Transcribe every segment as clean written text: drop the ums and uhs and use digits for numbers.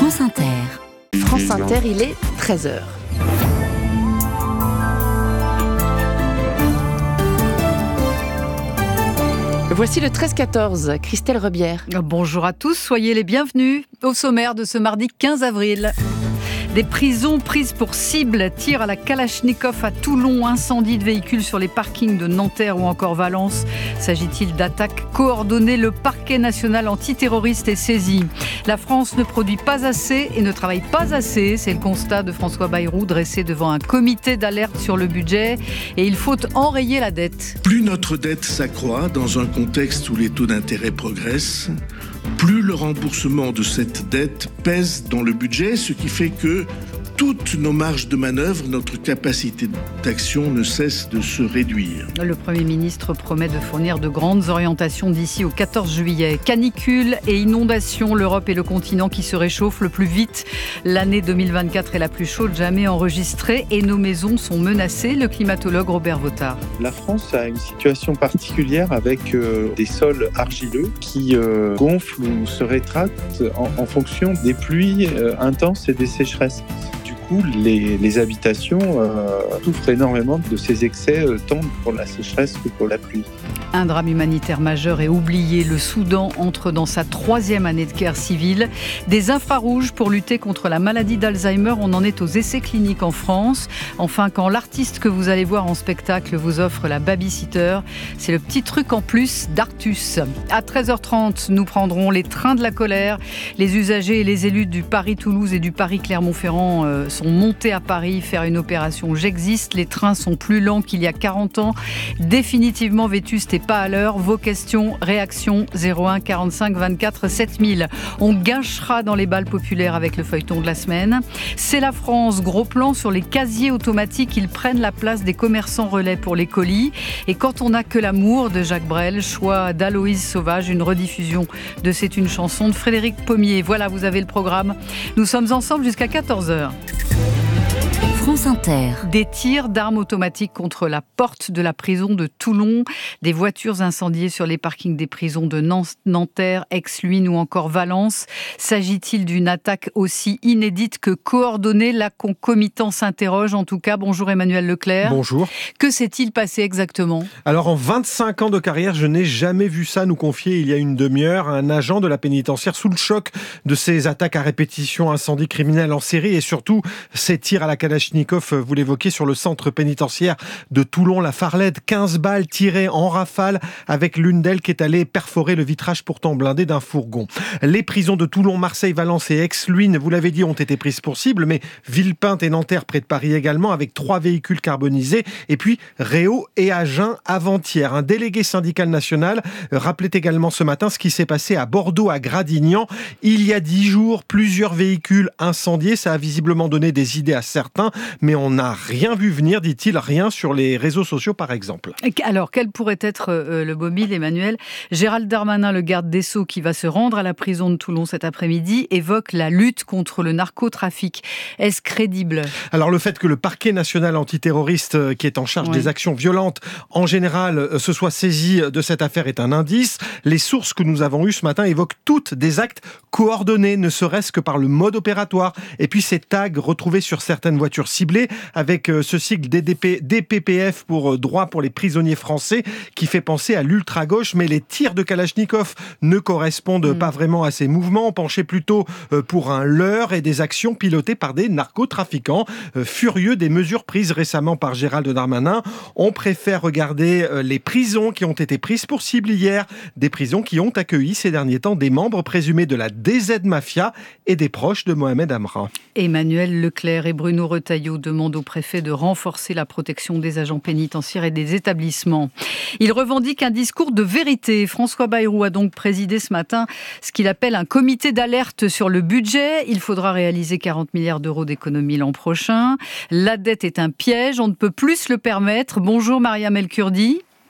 France Inter. France Inter, il est 13h. Voici le 13-14, Christelle Rebière. Bonjour à tous, soyez les bienvenus au sommaire de ce mardi 15 avril. Des prisons prises pour cible, tir à la Kalachnikov à Toulon, incendie de véhicules sur les parkings de Nanterre ou encore Valence. S'agit-il d'attaques coordonnées? Le parquet national antiterroriste est saisi. La France ne produit pas assez et ne travaille pas assez. C'est le constat de François Bayrou dressé devant un comité d'alerte sur le budget. Et il faut enrayer la dette. Plus notre dette s'accroît dans un contexte où les taux d'intérêt progressent, plus le remboursement de cette dette pèse dans le budget, ce qui fait que toutes nos marges de manœuvre, notre capacité d'action ne cesse de se réduire. Le Premier ministre promet de fournir de grandes orientations d'ici au 14 juillet. Canicule et inondations, l'Europe est le continent qui se réchauffe le plus vite. L'année 2024 est la plus chaude jamais enregistrée et nos maisons sont menacées. Le climatologue Robert Vautard. La France a une situation particulière avec des sols argileux qui gonflent ou se rétractent en fonction des pluies intenses et des sécheresses. Les habitations souffrent énormément de ces excès, tant pour la sécheresse que pour la pluie. Un drame humanitaire majeur est oublié. Le Soudan entre dans sa 3e année de guerre civile. Des infrarouges pour lutter contre la maladie d'Alzheimer. On en est aux essais cliniques en France. Enfin, quand l'artiste que vous allez voir en spectacle vous offre la babysitter, c'est le petit truc en plus d'Artus. À 13h30, nous prendrons les trains de la colère. Les usagers et les élus du Paris-Toulouse et du Paris-Clermont-Ferrand sont montés à Paris faire une opération J'existe. Les trains sont plus lents qu'il y a 40 ans. Définitivement vétustes et pas à l'heure. Vos questions, réactions 01 45 24 7000. On gâchera dans les balles populaires avec le feuilleton de la semaine. C'est la France. Gros plan sur les casiers automatiques. Ils prennent la place des commerçants relais pour les colis. Et quand on n'a que l'amour de Jacques Brel, choix d'Aloïse Sauvage, une rediffusion de C'est une chanson de Frédéric Pommier. Voilà, vous avez le programme. Nous sommes ensemble jusqu'à 14h. France Inter. Des tirs d'armes automatiques contre la porte de la prison de Toulon, des voitures incendiées sur les parkings des prisons de Nanterre, Aix-Luynes ou encore Valence. S'agit-il d'une attaque aussi inédite que coordonnée? La concomitance s'interroge en tout cas. Bonjour Emmanuel Leclerc. Bonjour. Que s'est-il passé exactement? Alors en 25 ans de carrière, je n'ai jamais vu ça, nous confier il y a une demi-heure un agent de la pénitentiaire sous le choc de ces attaques à répétition, incendies criminels en série et surtout ces tirs à la Kalachnikov. Vous l'évoquez, sur le centre pénitentiaire de Toulon, la Farlède, 15 balles tirées en rafale avec l'une d'elles qui est allée perforer le vitrage pourtant blindé d'un fourgon. Les prisons de Toulon, Marseille, Valence et Aix-Luynes, vous l'avez dit, ont été prises pour cible, mais Villepinte et Nanterre près de Paris également, avec 3 véhicules carbonisés, et puis Réau et Agen avant-hier. Un délégué syndical national rappelait également ce matin ce qui s'est passé à Bordeaux, à Gradignan. Il y a 10 jours, plusieurs véhicules incendiés, ça a visiblement donné des idées à certains, mais on n'a rien vu venir, dit-il, rien sur les réseaux sociaux par exemple. Alors, quel pourrait être le mobile, Emmanuel? Gérald Darmanin, le garde des Sceaux, qui va se rendre à la prison de Toulon cet après-midi, évoque la lutte contre le narcotrafic. Est-ce crédible? Alors, le fait que le parquet national antiterroriste, qui est en charge des actions violentes, en général, se soit saisi de cette affaire est un indice. Les sources que nous avons eues ce matin évoquent toutes des actes coordonnés, ne serait-ce que par le mode opératoire. Et puis, ces tags retrouvés sur certaines voitures ciblées, avec ce sigle DPPF pour droit pour les prisonniers français, qui fait penser à l'ultra-gauche, mais les tirs de Kalachnikov ne correspondent pas vraiment à ces mouvements. On penchait plutôt pour un leurre et des actions pilotées par des narcotrafiquants. Furieux des mesures prises récemment par Gérald Darmanin, on préfère regarder les prisons qui ont été prises pour cible hier, des prisons qui ont accueilli ces derniers temps des membres présumés de la DZ Mafia et des proches de Mohamed Amra. Emmanuel Leclerc et Bruno Retailleau demandent au préfet de renforcer la protection des agents pénitentiaires et des établissements. Il revendique un discours de vérité. François Bayrou a donc présidé ce matin ce qu'il appelle un comité d'alerte sur le budget. Il faudra réaliser 40 milliards d'euros d'économies l'an prochain. La dette est un piège, on ne peut plus se le permettre. Bonjour Mariam El Kurdi.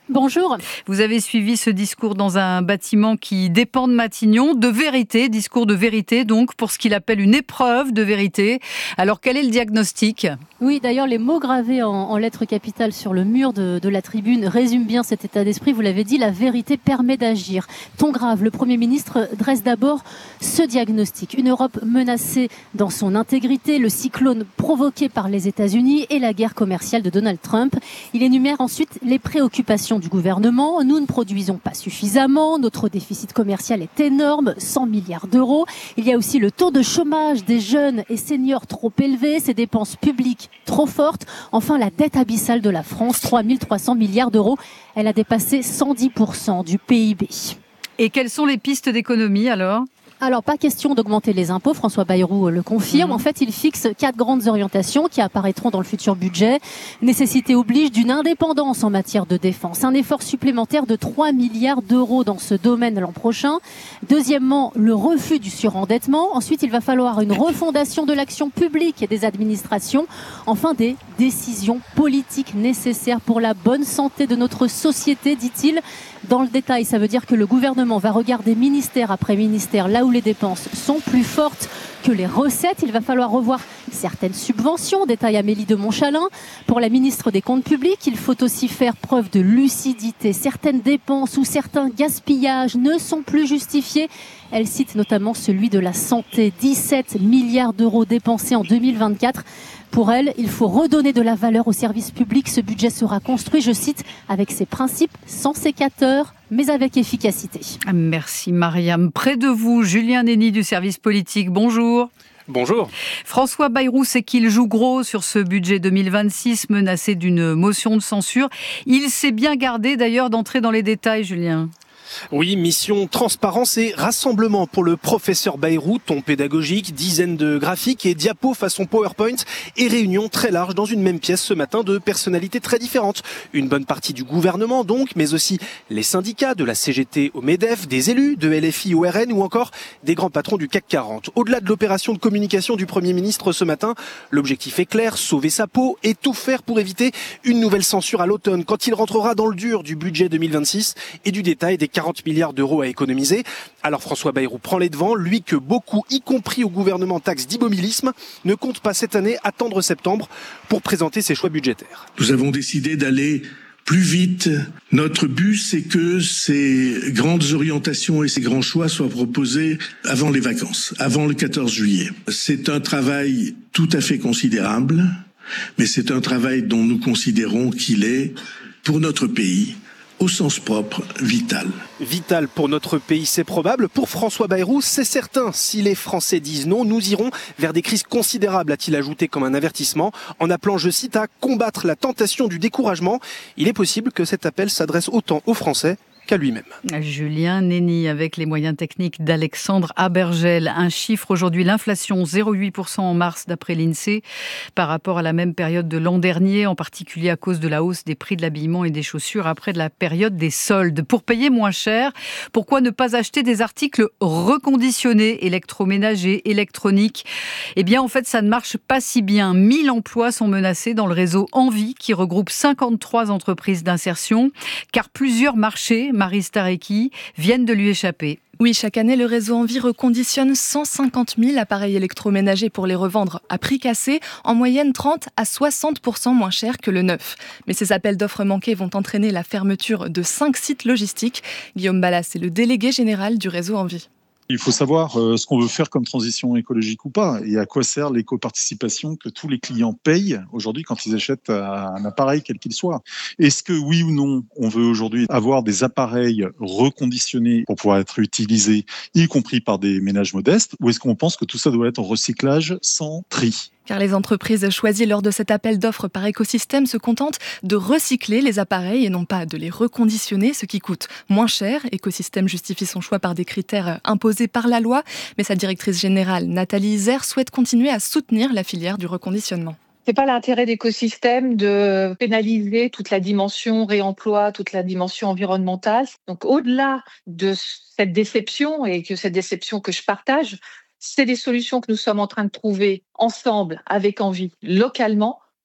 Bonjour. Vous avez suivi ce discours dans un bâtiment qui dépend de Matignon, de vérité, discours de vérité, donc pour ce qu'il appelle une épreuve de vérité. Alors quel est le diagnostic ? Oui, d'ailleurs, les mots gravés en lettres capitales sur le mur de la tribune résument bien cet état d'esprit. Vous l'avez dit, la vérité permet d'agir. Ton grave, le Premier ministre dresse d'abord ce diagnostic. Une Europe menacée dans son intégrité, le cyclone provoqué par les États-Unis et la guerre commerciale de Donald Trump. Il énumère ensuite les préoccupations du gouvernement. Nous ne produisons pas suffisamment, notre déficit commercial est énorme, 100 milliards d'euros. Il y a aussi le taux de chômage des jeunes et seniors trop élevé, ces dépenses publiques trop fortes. Enfin, la dette abyssale de la France, 3 300 milliards d'euros. Elle a dépassé 110% du PIB. Et quelles sont les pistes d'économie alors ? Alors, pas question d'augmenter les impôts, François Bayrou le confirme. En fait, il fixe 4 grandes orientations qui apparaîtront dans le futur budget. Nécessité oblige d'une indépendance en matière de défense. Un effort supplémentaire de 3 milliards d'euros dans ce domaine l'an prochain. Deuxièmement, le refus du surendettement. Ensuite, il va falloir une refondation de l'action publique et des administrations. Enfin, des décisions politiques nécessaires pour la bonne santé de notre société, dit-il. Dans le détail, ça veut dire que le gouvernement va regarder ministère après ministère là où les dépenses sont plus fortes que les recettes. Il va falloir revoir certaines subventions, détaille Amélie de Montchalin. Pour la ministre des Comptes publics, il faut aussi faire preuve de lucidité. Certaines dépenses ou certains gaspillages ne sont plus justifiés. Elle cite notamment celui de la santé, 17 milliards d'euros dépensés en 2024. Pour elle, il faut redonner de la valeur au service public. Ce budget sera construit, je cite, avec ses principes, sans sécateurs, mais avec efficacité. Merci Mariam. Près de vous, Julien Nény du service politique. Bonjour. Bonjour. François Bayrou sait qu'il joue gros sur ce budget 2026 menacé d'une motion de censure. Il s'est bien gardé d'ailleurs d'entrer dans les détails, Julien. Oui, mission transparence et rassemblement pour le professeur Bayrou, ton pédagogique, dizaines de graphiques et diapos façon PowerPoint et réunion très large dans une même pièce ce matin de personnalités très différentes. Une bonne partie du gouvernement donc, mais aussi les syndicats de la CGT au MEDEF, des élus de LFI au RN ou encore des grands patrons du CAC 40. Au-delà de l'opération de communication du Premier ministre ce matin, l'objectif est clair, sauver sa peau et tout faire pour éviter une nouvelle censure à l'automne quand il rentrera dans le dur du budget 2026 et du détail des 40 milliards d'euros à économiser. Alors François Bayrou prend les devants, lui que beaucoup, y compris au gouvernement taxe d'immobilisme, ne comptent pas cette année attendre septembre pour présenter ses choix budgétaires. Nous avons décidé d'aller plus vite. Notre but, c'est que ces grandes orientations et ces grands choix soient proposés avant les vacances, avant le 14 juillet. C'est un travail tout à fait considérable, mais c'est un travail dont nous considérons qu'il est, pour notre pays, au sens propre, vital. Vital pour notre pays, c'est probable. Pour François Bayrou, c'est certain. Si les Français disent non, nous irons vers des crises considérables, a-t-il ajouté comme un avertissement, en appelant, je cite, à combattre la tentation du découragement. Il est possible que cet appel s'adresse autant aux Français qu'à lui-même. Julien Nény avec les moyens techniques d'Alexandre Abergel. Un chiffre aujourd'hui, l'inflation 0,8% en mars d'après l'INSEE par rapport à la même période de l'an dernier, en particulier à cause de la hausse des prix de l'habillement et des chaussures après de la période des soldes. Pour payer moins cher, pourquoi ne pas acheter des articles reconditionnés, électroménagers, électroniques ? Eh bien en fait ça ne marche pas si bien. 1000 emplois sont menacés dans le réseau Envie qui regroupe 53 entreprises d'insertion car plusieurs marchés, Marie Starecki, viennent de lui échapper. Oui, chaque année, le réseau Envie reconditionne 150 000 appareils électroménagers pour les revendre à prix cassé, en moyenne 30 à 60% moins cher que le neuf. Mais ces appels d'offres manqués vont entraîner la fermeture de 5 sites logistiques. Guillaume Ballas est le délégué général du réseau Envie. Il faut savoir ce qu'on veut faire comme transition écologique ou pas et à quoi sert l'éco-participation que tous les clients payent aujourd'hui quand ils achètent un appareil quel qu'il soit. Est-ce que oui ou non, on veut aujourd'hui avoir des appareils reconditionnés pour pouvoir être utilisés, y compris par des ménages modestes, ou est-ce qu'on pense que tout ça doit être en recyclage sans tri ? Car les entreprises choisies lors de cet appel d'offres par écosystème se contentent de recycler les appareils et non pas de les reconditionner, ce qui coûte moins cher. Écosystème justifie son choix par des critères imposés par la loi, mais sa directrice générale, Nathalie Iser, souhaite continuer à soutenir la filière du reconditionnement. C'est pas l'intérêt d'écosystème de pénaliser toute la dimension réemploi, toute la dimension environnementale. Donc au-delà de cette déception, et que cette déception que je partage, c'est des solutions que nous sommes en train de trouver ensemble, avec Envie, localement,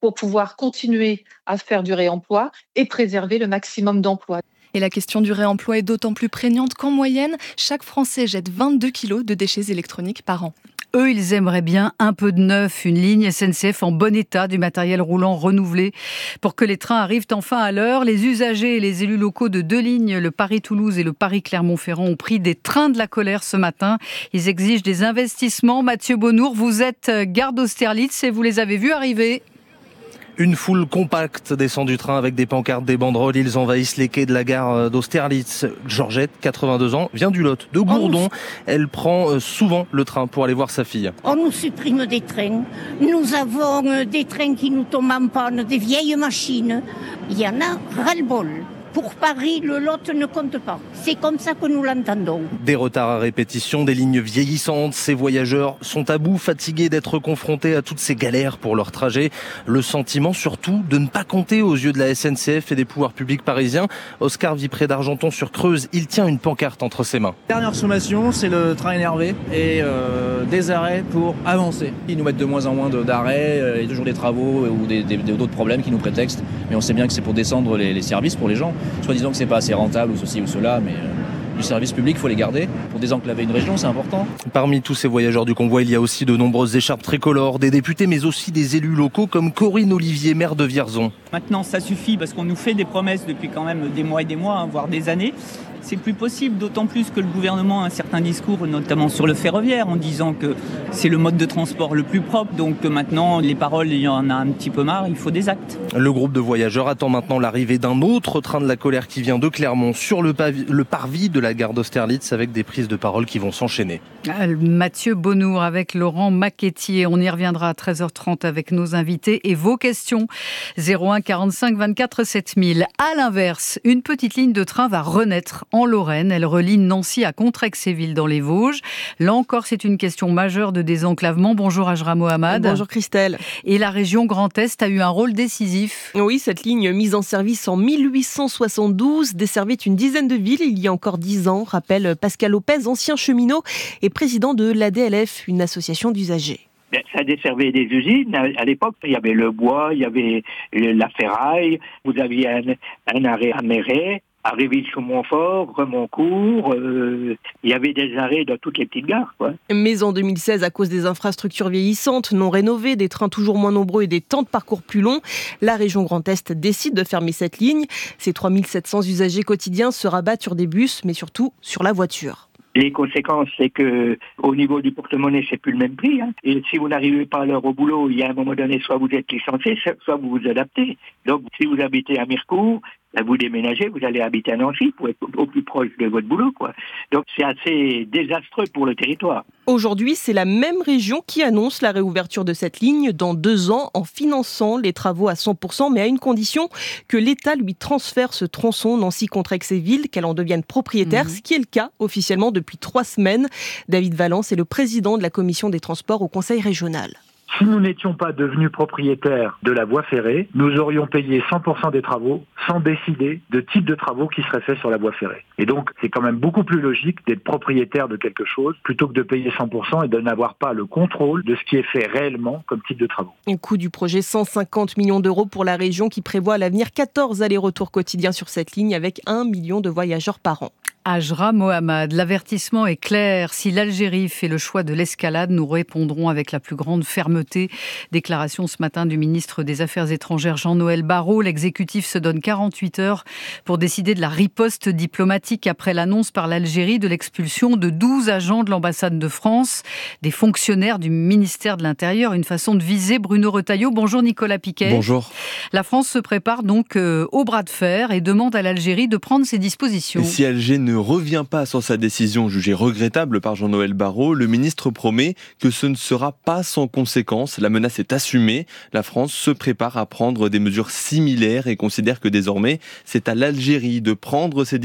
pour pouvoir continuer à faire du réemploi et préserver le maximum d'emplois. Et la question du réemploi est d'autant plus prégnante qu'en moyenne, chaque Français jette 22 kilos de déchets électroniques par an. Eux, ils aimeraient bien un peu de neuf, une ligne SNCF en bon état, du matériel roulant renouvelé pour que les trains arrivent enfin à l'heure. Les usagers et les élus locaux de 2 lignes, le Paris-Toulouse et le Paris-Clermont-Ferrand, ont pris des trains de la colère ce matin. Ils exigent des investissements. Mathieu Bonnour, vous êtes gare d'Austerlitz et vous les avez vus arriver. Une foule compacte descend du train avec des pancartes, des banderoles. Ils envahissent les quais de la gare d'Austerlitz. Georgette, 82 ans, vient du Lot, de Gourdon. Elle prend souvent le train pour aller voir sa fille. On nous supprime des trains. Nous avons des trains qui nous tombent en panne, des vieilles machines. Il y en a ras-le-bol. Pour Paris, le Lot ne compte pas. C'est comme ça que nous l'entendons. Des retards à répétition, des lignes vieillissantes. Ces voyageurs sont à bout, fatigués d'être confrontés à toutes ces galères pour leur trajet. Le sentiment surtout de ne pas compter aux yeux de la SNCF et des pouvoirs publics parisiens. Oscar vit près d'Argenton sur Creuse. Il tient une pancarte entre ses mains. Dernière sommation, c'est le train énervé et des arrêts pour avancer. Ils nous mettent de moins en moins d'arrêts, il y a toujours des travaux ou d'autres problèmes qui nous prétextent. Mais on sait bien que c'est pour descendre les services pour les gens. Soit disant que c'est pas assez rentable ou ceci ou cela, mais du service public, il faut les garder. Pour désenclaver une région, c'est important. Parmi tous ces voyageurs du convoi, il y a aussi de nombreuses écharpes tricolores, des députés, mais aussi des élus locaux comme Corinne Olivier, maire de Vierzon. Maintenant, ça suffit parce qu'on nous fait des promesses depuis quand même des mois et des mois, voire des années. C'est plus possible, d'autant plus que le gouvernement a un certain discours, notamment sur le ferroviaire, en disant que c'est le mode de transport le plus propre. Donc maintenant, les paroles, il y en a un petit peu marre, il faut des actes. Le groupe de voyageurs attend maintenant l'arrivée d'un autre train de la colère qui vient de Clermont sur le parvis de la gare d'Austerlitz avec des prises de parole qui vont s'enchaîner. Mathieu Bonnour avec Laurent Maquetier. On y reviendra à 13h30 avec nos invités et vos questions. 01 45 24 7000. À l'inverse, une petite ligne de train va renaître en Lorraine. Elle relie Nancy à Contrexéville dans les Vosges. Là encore, c'est une question majeure de désenclavement. Bonjour Ajra Mohamed. Bonjour Christelle. Et la région Grand Est a eu un rôle décisif. Oui, cette ligne mise en service en 1872 desservait une dizaine de villes il y a encore 10 ans, rappelle Pascal Lopez, ancien cheminot et président de l'ADLF, une association d'usagers. Ça desservait des usines. À l'époque, il y avait le bois, il y avait la ferraille, vous aviez un arrêt à Méret, à Réville-sur-Montfort, Remoncourt, il y avait des arrêts dans toutes les petites gares, quoi. Mais en 2016, à cause des infrastructures vieillissantes, non rénovées, des trains toujours moins nombreux et des temps de parcours plus longs, la région Grand Est décide de fermer cette ligne. Ces 3700 usagers quotidiens se rabattent sur des bus, mais surtout sur la voiture. Les conséquences, c'est que au niveau du porte-monnaie, c'est plus le même prix. Et si vous n'arrivez pas à l'heure au boulot, il y a un moment donné, soit vous êtes licencié, soit vous vous adaptez. Donc, si vous habitez à Mirecourt, vous déménagez, vous allez habiter à Nancy pour être au plus proche de votre boulot, quoi. Donc, c'est assez désastreux pour le territoire. Aujourd'hui, c'est la même région qui annonce la réouverture de cette ligne dans 2 ans en finançant les travaux à 100%, mais à une condition que l'État lui transfère ce tronçon Nancy-Contrexéville, qu'elle en devienne propriétaire, ce qui est le cas officiellement depuis 3 semaines. David Valence est le président de la commission des transports au Conseil régional. Si nous n'étions pas devenus propriétaires de la voie ferrée, nous aurions payé 100% des travaux sans décider de type de travaux qui seraient faits sur la voie ferrée. Et donc, c'est quand même beaucoup plus logique d'être propriétaire de quelque chose plutôt que de payer 100% et de n'avoir pas le contrôle de ce qui est fait réellement comme type de travaux. Le coût du projet, 150 millions d'euros pour la région qui prévoit à l'avenir 14 allers-retours quotidiens sur cette ligne avec 1 million de voyageurs par an. Ajra Mohamed, l'avertissement est clair. Si l'Algérie fait le choix de l'escalade, nous répondrons avec la plus grande fermeté. Déclaration ce matin du ministre des Affaires étrangères Jean-Noël Barrot. L'exécutif se donne 48 heures pour décider de la riposte diplomatique après l'annonce par l'Algérie de l'expulsion de 12 agents de l'ambassade de France, des fonctionnaires du ministère de l'Intérieur. Une façon de viser Bruno Retailleau. Bonjour Nicolas Piquet. Bonjour. La France se prépare donc au bras de fer et demande à l'Algérie de prendre ses dispositions. Et si Alger ne revient pas sur sa décision jugée regrettable par Jean-Noël Barrot, le ministre promet que ce ne sera pas sans conséquences. La menace est assumée. La France se prépare à prendre des mesures similaires et considère que désormais, c'est à l'Algérie de prendre ses dispositions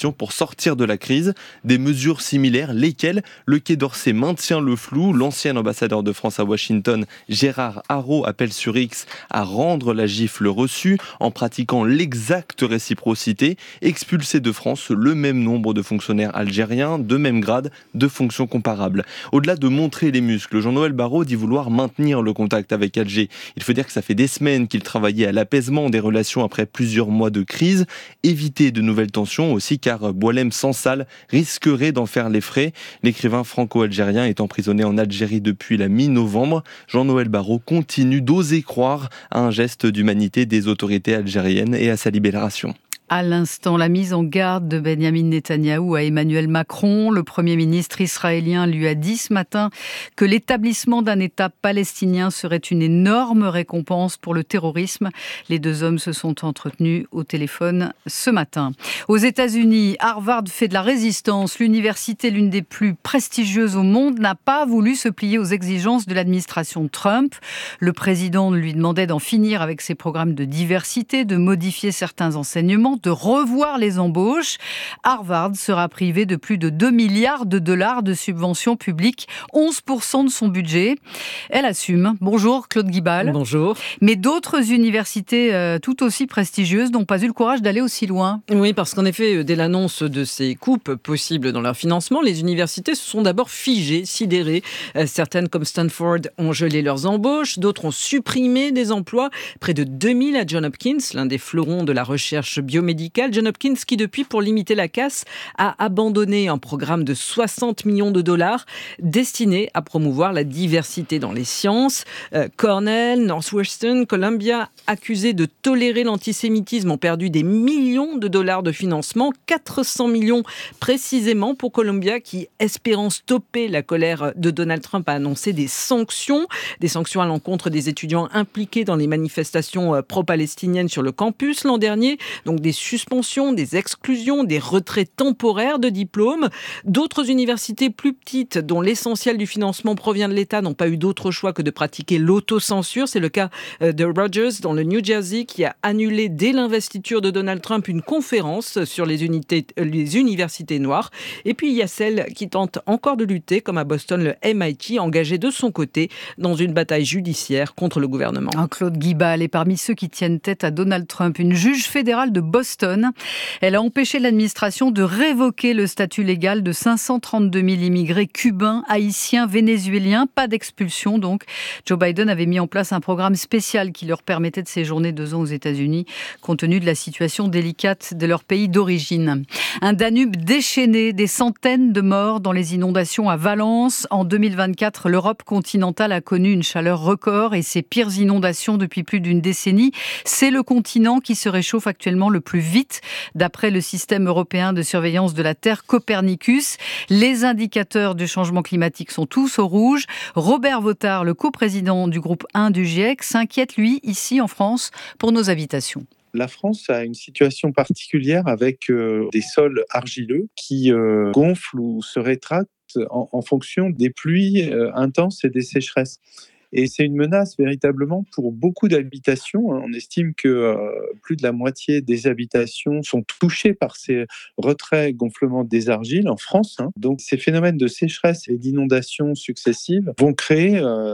solutions pour sortir de la crise. Des mesures similaires, lesquelles le Quai d'Orsay maintient le flou. L'ancien ambassadeur de France à Washington, Gérard Haraud, appelle sur X à rendre la gifle reçue en pratiquant l'exacte réciprocité, expulser de France le même nombre de fonctionnaires algériens de même grade, de fonctions comparables. Au-delà de montrer les muscles, Jean-Noël Barrot dit vouloir maintenir le contact avec Alger. Il faut dire que ça fait des semaines qu'il travaillait à l'apaisement des relations après plusieurs mois de crise. Éviter de nouvelles tensions aussi, car Boualem Sansal risquerait d'en faire les frais. L'écrivain franco-algérien est emprisonné en Algérie depuis la mi-novembre. Jean-Noël Barrot continue d'oser croire à un geste d'humanité des autorités algériennes et à sa libération. À l'instant, la mise en garde de Benyamin Netanyahou à Emmanuel Macron. Le Premier ministre israélien lui a dit ce matin que l'établissement d'un État palestinien serait une énorme récompense pour le terrorisme. Les deux hommes se sont entretenus au téléphone ce matin. Aux États-Unis, Harvard fait de la résistance. L'université, l'une des plus prestigieuses au monde, n'a pas voulu se plier aux exigences de l'administration Trump. Le président lui demandait d'en finir avec ses programmes de diversité, de modifier certains enseignements, de revoir les embauches. Harvard sera privé de plus de 2 milliards de dollars de subventions publiques, 11% de son budget. Elle assume. Bonjour Claude Guibal. Bonjour. Mais d'autres universités tout aussi prestigieuses n'ont pas eu le courage d'aller aussi loin. Oui, parce qu'en effet, dès l'annonce de ces coupes possibles dans leur financement, les universités se sont d'abord figées, sidérées. Certaines, comme Stanford, ont gelé leurs embauches, d'autres ont supprimé des emplois. Près de 2000 à Johns Hopkins, l'un des fleurons de la recherche biomédicale. Johns Hopkins qui, depuis, pour limiter la casse, a abandonné un programme de 60 millions de dollars destiné à promouvoir la diversité dans les sciences. Cornell, Northwestern, Columbia, accusés de tolérer l'antisémitisme, ont perdu des millions de dollars de financement, 400 millions précisément pour Columbia qui, espérant stopper la colère de Donald Trump, a annoncé des sanctions à l'encontre des étudiants impliqués dans les manifestations pro-palestiniennes sur le campus l'an dernier. Donc des suspensions, des exclusions, des retraits temporaires de diplômes. D'autres universités plus petites, dont l'essentiel du financement provient de l'État, n'ont pas eu d'autre choix que de pratiquer l'autocensure. C'est le cas de Rutgers, dans le New Jersey, qui a annulé dès l'investiture de Donald Trump une conférence sur les universités noires. Et puis il y a celles qui tentent encore de lutter, comme à Boston, le MIT, engagé de son côté dans une bataille judiciaire contre le gouvernement. Claude Guibal est parmi ceux qui tiennent tête à Donald Trump. Une juge fédérale de Boston, elle a empêché l'administration de révoquer le statut légal de 532 000 immigrés cubains, haïtiens, vénézuéliens. Pas d'expulsion donc. Joe Biden avait mis en place un programme spécial qui leur permettait de séjourner 2 ans aux États-Unis, compte tenu de la situation délicate de leur pays d'origine. Un Danube déchaîné, des centaines de morts dans les inondations à Valence. En 2024, l'Europe continentale a connu une chaleur record et ses pires inondations depuis plus d'une décennie. C'est le continent qui se réchauffe actuellement le plus vite, d'après le système européen de surveillance de la Terre Copernicus. Les indicateurs du changement climatique sont tous au rouge. Robert Vautard, le coprésident du groupe 1 du GIEC, s'inquiète, lui, ici en France, pour nos habitations. La France a une situation particulière avec des sols argileux qui gonflent ou se rétractent en fonction des pluies intenses et des sécheresses. Et c'est une menace véritablement pour beaucoup d'habitations. On estime que plus de la moitié des habitations sont touchées par ces retraits gonflements des argiles en France. Donc ces phénomènes de sécheresse et d'inondation successives vont créer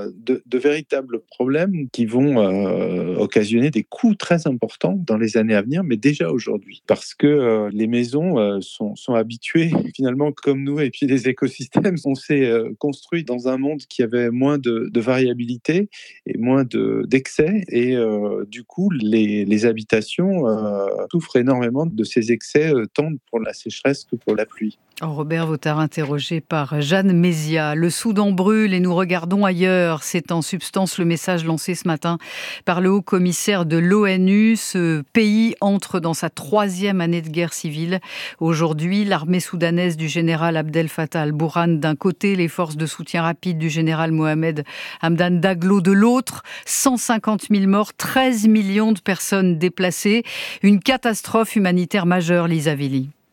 de véritables problèmes qui vont occasionner des coûts très importants dans les années à venir, mais déjà aujourd'hui. Parce que les maisons sont habituées, finalement comme nous, et puis les écosystèmes, on s'est construit dans un monde qui avait moins de variabilité et moins d'excès, et du coup les habitations souffrent énormément de ces excès, tant pour la sécheresse que pour la pluie. Robert Vautard, interrogé par Jeanne Mézia. Le Soudan brûle et nous regardons ailleurs. C'est en substance le message lancé ce matin par le haut-commissaire de l'ONU. Ce pays entre dans sa 3e année de guerre civile. Aujourd'hui, l'armée soudanaise du général Abdel Fattah al-Burhan d'un côté, les forces de soutien rapide du général Mohamed Hamdan Daglo de l'autre. 150 000 morts, 13 millions de personnes déplacées. Une catastrophe humanitaire majeure, Lisa Villy.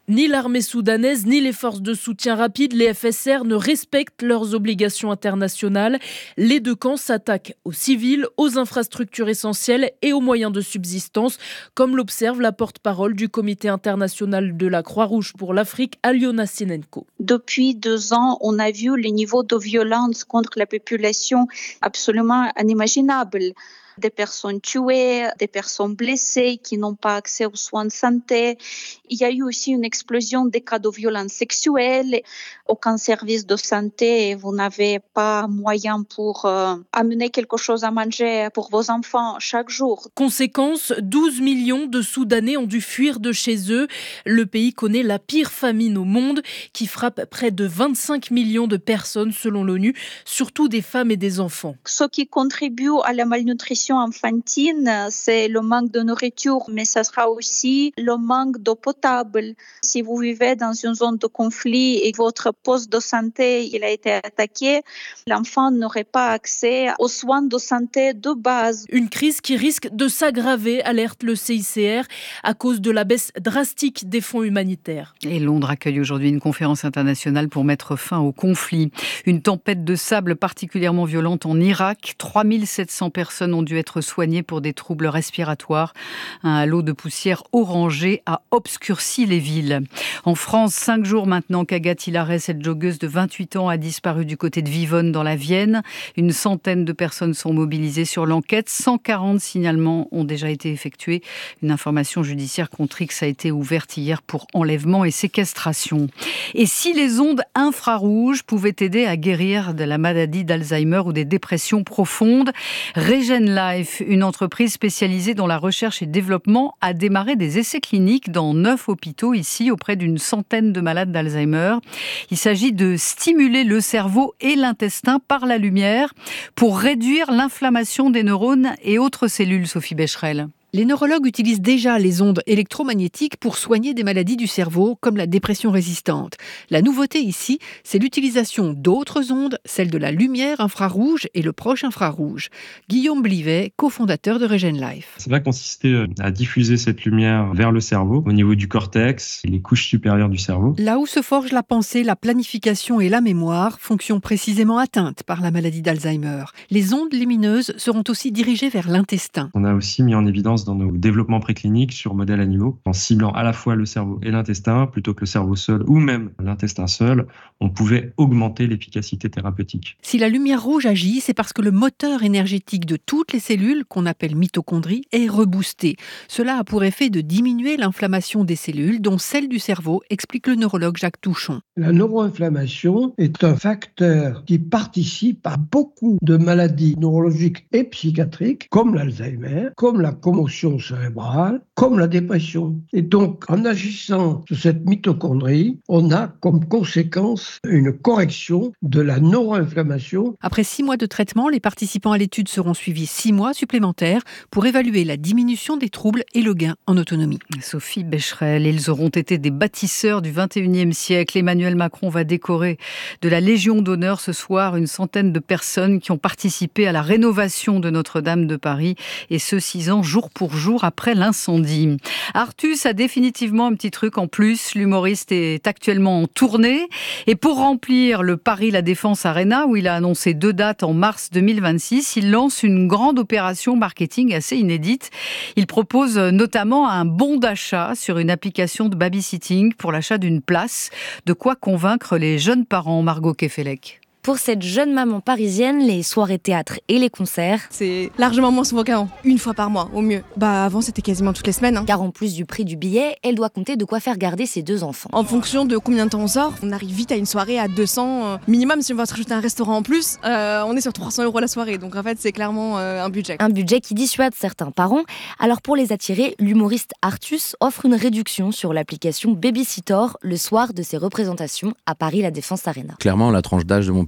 Ni l'armée soudanaise, ni les forces de soutien rapide, les FSR, ne respectent leurs obligations internationales. Les deux camps s'attaquent aux civils, aux infrastructures essentielles et aux moyens de subsistance, comme l'observe la porte-parole du Comité international de la Croix-Rouge pour l'Afrique, Aliona Sinenko. Depuis 2 ans, on a vu le niveau de violence contre la population absolument inimaginable. Des personnes tuées, des personnes blessées qui n'ont pas accès aux soins de santé. Il y a eu aussi une explosion des cas de violences sexuelles. Aucun service de santé, vous n'avez pas moyen pour amener quelque chose à manger pour vos enfants chaque jour. Conséquence, 12 millions de Soudanais ont dû fuir de chez eux. Le pays connaît la pire famine au monde qui frappe près de 25 millions de personnes selon l'ONU, surtout des femmes et des enfants. Ce qui contribue à la malnutrition infantile, c'est le manque de nourriture, mais ça sera aussi le manque d'eau potable. Si vous vivez dans une zone de conflit et votre poste de santé il a été attaqué, l'enfant n'aurait pas accès aux soins de santé de base. Une crise qui risque de s'aggraver, alerte le CICR, à cause de la baisse drastique des fonds humanitaires. Et Londres accueille aujourd'hui une conférence internationale pour mettre fin au conflit. Une tempête de sable particulièrement violente en Irak. 3700 personnes ont dû être soignées pour des troubles respiratoires. Un halo de poussière orangée a obscurci les villes. En France, 5 jours maintenant qu'Agathe Hilaret, cette joggeuse de 28 ans, a disparu du côté de Vivonne dans la Vienne. Une centaine de personnes sont mobilisées sur l'enquête. 140 signalements ont déjà été effectués. Une information judiciaire contre X a été ouverte hier pour enlèvement et séquestration. Et si les ondes infrarouges pouvaient aider à guérir de la maladie d'Alzheimer ou des dépressions profondes, Regenlife, une entreprise spécialisée dans la recherche et développement, a démarré des essais cliniques dans 9 hôpitaux ici auprès d'une centaine de malades d'Alzheimer. Il s'agit de stimuler le cerveau et l'intestin par la lumière pour réduire l'inflammation des neurones et autres cellules, Sophie Becherel. Les neurologues utilisent déjà les ondes électromagnétiques pour soigner des maladies du cerveau, comme la dépression résistante. La nouveauté ici, c'est l'utilisation d'autres ondes, celles de la lumière infrarouge et le proche infrarouge. Guillaume Blivet, cofondateur de Regenlife. Ça va consister à diffuser cette lumière vers le cerveau, au niveau du cortex et les couches supérieures du cerveau. Là où se forge la pensée, la planification et la mémoire, fonction précisément atteinte par la maladie d'Alzheimer. Les ondes lumineuses seront aussi dirigées vers l'intestin. On a aussi mis en évidence dans nos développements précliniques sur modèles animaux, en ciblant à la fois le cerveau et l'intestin, plutôt que le cerveau seul ou même l'intestin seul, on pouvait augmenter l'efficacité thérapeutique. Si la lumière rouge agit, c'est parce que le moteur énergétique de toutes les cellules, qu'on appelle mitochondries, est reboosté. Cela a pour effet de diminuer l'inflammation des cellules, dont celle du cerveau, explique le neurologue Jacques Touchon. La neuroinflammation est un facteur qui participe à beaucoup de maladies neurologiques et psychiatriques, comme l'Alzheimer, comme la commotion cérébrale, comme la dépression. Et donc, en agissant sur cette mitochondrie, on a comme conséquence une correction de la neuroinflammation. Après 6 mois de traitement, les participants à l'étude seront suivis 6 mois supplémentaires pour évaluer la diminution des troubles et le gain en autonomie. Sophie Becherel, ils auront été des bâtisseurs du XXIe siècle. Emmanuel Macron va décorer de la Légion d'honneur ce soir une centaine de personnes qui ont participé à la rénovation de Notre-Dame de Paris, et ce 6 ans jour pour jour après l'incendie. Artus a définitivement un petit truc en plus. L'humoriste est actuellement en tournée et pour remplir le Paris La Défense Arena, où il a annoncé 2 dates en mars 2026, il lance une grande opération marketing assez inédite. Il propose notamment un bon d'achat sur une application de babysitting pour l'achat d'une place. De quoi convaincre les jeunes parents, Margot Kefelec. Pour cette jeune maman parisienne, les soirées théâtre et les concerts, c'est largement moins souvent qu'avant, 1 fois par mois au mieux. Avant c'était quasiment toutes les semaines. Car en plus du prix du billet, elle doit compter de quoi faire garder ses 2 enfants. En fonction de combien de temps on sort, on arrive vite à une soirée à 200 minimum. Si on va se rajouter un restaurant en plus, on est sur 300 € la soirée. Donc en fait c'est clairement un budget. Un budget qui dissuade certains parents. Alors pour les attirer, l'humoriste Artus offre une réduction sur l'application Babysitter le soir de ses représentations à Paris La Défense Arena. Clairement la tranche d'âge de mon public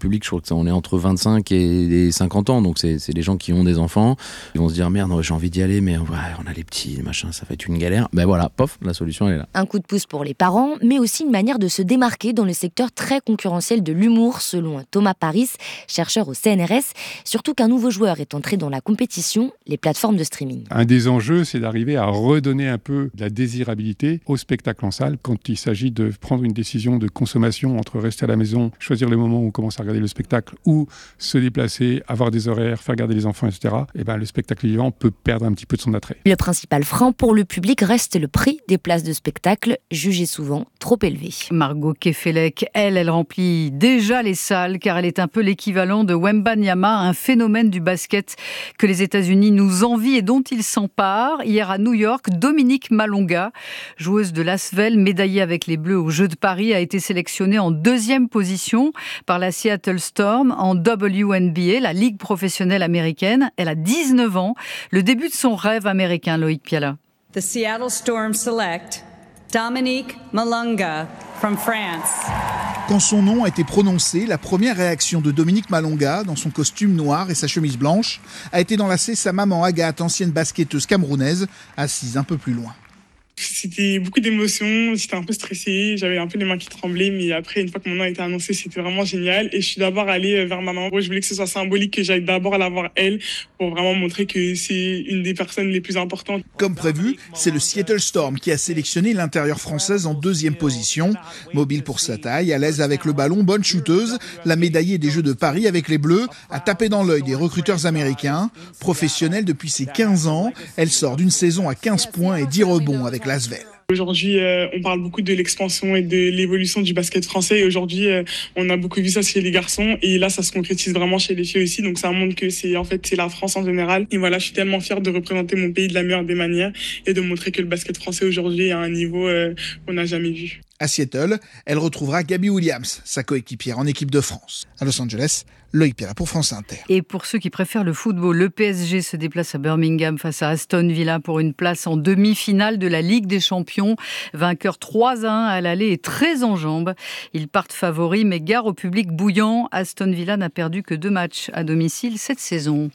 public, je crois qu'on est entre 25 et 50 ans, donc c'est des gens qui ont des enfants. Ils vont se dire merde, j'ai envie d'y aller, mais ouais, on a les petits, machin, ça va être une galère. Ben voilà, pof, la solution elle est là. Un coup de pouce pour les parents, mais aussi une manière de se démarquer dans le secteur très concurrentiel de l'humour, selon Thomas Paris, chercheur au CNRS. Surtout qu'un nouveau joueur est entré dans la compétition, les plateformes de streaming. Un des enjeux, c'est d'arriver à redonner un peu de la désirabilité au spectacle en salle quand il s'agit de prendre une décision de consommation entre rester à la maison, choisir le moment où on commence à regarder le spectacle ou se déplacer, avoir des horaires, faire garder les enfants, etc. Et ben, le spectacle vivant peut perdre un petit peu de son attrait. Le principal frein pour le public reste le prix des places de spectacle, jugé souvent trop élevé. Margot Kefelec, elle remplit déjà les salles car elle est un peu l'équivalent de Wembanyama, un phénomène du basket que les États-Unis nous envient et dont ils s'emparent. Hier à New York, Dominique Malonga, joueuse de l'Asvel, médaillée avec les Bleus aux Jeux de Paris, a été sélectionnée en 2e position par la Seattle Storm en WNBA, la ligue professionnelle américaine. Elle a 19 ans, le début de son rêve américain, Loïc Piala. The Seattle Storm select Dominique Malonga from France. Quand son nom a été prononcé, la première réaction de Dominique Malonga, dans son costume noir et sa chemise blanche, a été d'enlacer sa maman Agathe, ancienne basketteuse camerounaise, assise un peu plus loin. C'était beaucoup d'émotions, j'étais un peu stressée, j'avais un peu les mains qui tremblaient, mais après, une fois que mon nom a été annoncé, c'était vraiment génial. Et je suis d'abord allée vers ma maman. Je voulais que ce soit symbolique, que j'aille d'abord la voir elle, pour vraiment montrer que c'est une des personnes les plus importantes. Comme prévu, c'est le Seattle Storm qui a sélectionné l'intérieure française en 2e position. Mobile pour sa taille, à l'aise avec le ballon, bonne shooteuse, la médaillée des Jeux de Paris avec les Bleus a tapé dans l'œil des recruteurs américains. Professionnelle depuis ses 15 ans, elle sort d'une saison à 15 points et 10 rebonds avec l'Asvel. Aujourd'hui, on parle beaucoup de l'expansion et de l'évolution du basket français. Et aujourd'hui, on a beaucoup vu ça chez les garçons. Et là, ça se concrétise vraiment chez les filles aussi. Donc, ça montre que c'est la France en général. Et voilà, je suis tellement fière de représenter mon pays de la meilleure des manières et de montrer que le basket français aujourd'hui est à un niveau qu'on n'a jamais vu. À Seattle, elle retrouvera Gabby Williams, sa coéquipière en équipe de France. À Los Angeles, Loïc Piala pour France Inter. Et pour ceux qui préfèrent le football, le PSG se déplace à Birmingham face à Aston Villa pour une place en demi-finale de la Ligue des Champions. Vainqueur 3-1 à l'aller et très en jambes. Ils partent favoris, mais gare au public bouillant. Aston Villa n'a perdu que 2 matchs à domicile cette saison.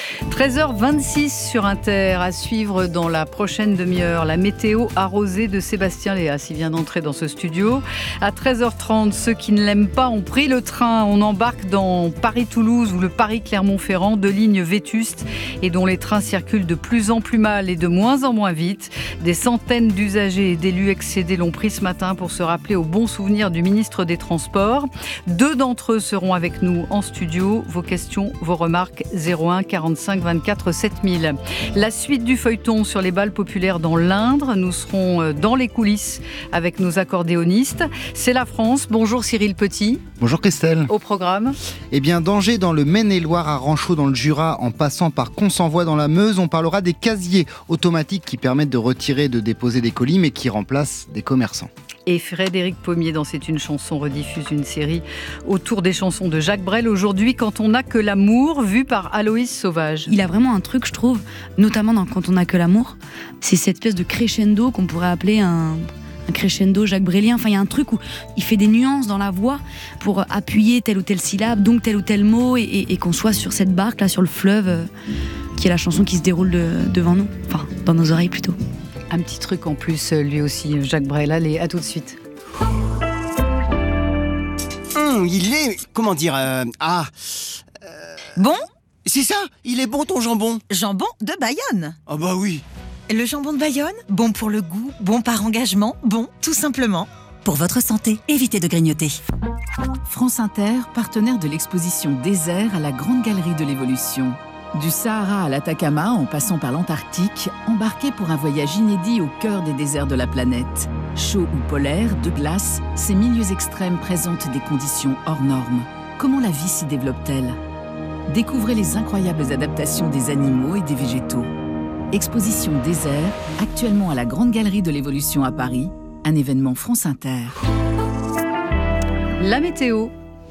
13h26 sur Inter, à suivre dans la prochaine demi-heure. La météo arrosée de Sébastien Léas, il vient d'entrer dans ce studio. À 13h30, ceux qui ne l'aiment pas ont pris le train. On embarque dans Paris-Toulouse ou le Paris-Clermont-Ferrand, 2 lignes vétustes et dont les trains circulent de plus en plus mal et de moins en moins vite. Des centaines d'usagers et d'élus excédés l'ont pris ce matin pour se rappeler au bon souvenir du ministre des Transports. 2 d'entre eux seront avec nous en studio. Vos questions, vos remarques, 01 45 24 7000. La suite du feuilleton sur les bals populaires dans l'Indre. Nous serons dans les coulisses avec nos accordéonistes. C'est la France. Bonjour Cyril Petit. Bonjour Christelle. Au programme. Eh bien, danger dans le Maine-et-Loire, à Ranchaud dans le Jura, en passant par Consenvoix dans la Meuse. On parlera des casiers automatiques qui permettent de retirer et de déposer des colis, mais qui remplacent des commerçants. Et Frédéric Pommier, dans C'est une chanson, rediffuse une série autour des chansons de Jacques Brel. Aujourd'hui, Quand on n'a que l'amour, vu par Aloïs Sauvage. Il a vraiment un truc, je trouve, notamment dans Quand on n'a que l'amour. C'est cette espèce de crescendo qu'on pourrait appeler un crescendo Jacques Brélien. Enfin, il y a un truc où il fait des nuances dans la voix pour appuyer telle ou telle syllabe, donc tel ou tel mot, et qu'on soit sur cette barque, là, sur le fleuve, qui est la chanson qui se déroule devant nous. Enfin, dans nos oreilles plutôt. Un petit truc en plus, lui aussi, Jacques Brel. Allez, à tout de suite. Il est... comment dire... Bon ? C'est ça, il est bon ton jambon. Jambon de Bayonne. Ah bah oui. Le jambon de Bayonne, bon pour le goût, bon par engagement, bon tout simplement. Pour votre santé, évitez de grignoter. France Inter, partenaire de l'exposition Désert à la Grande Galerie de l'Évolution. Du Sahara à l'Atacama, en passant par l'Antarctique, embarquez pour un voyage inédit au cœur des déserts de la planète. Chaud ou polaire, de glace, ces milieux extrêmes présentent des conditions hors normes. Comment la vie s'y développe-t-elle ? Découvrez les incroyables adaptations des animaux et des végétaux. Exposition Désert, actuellement à la Grande Galerie de l'Évolution à Paris, un événement France Inter. La météo.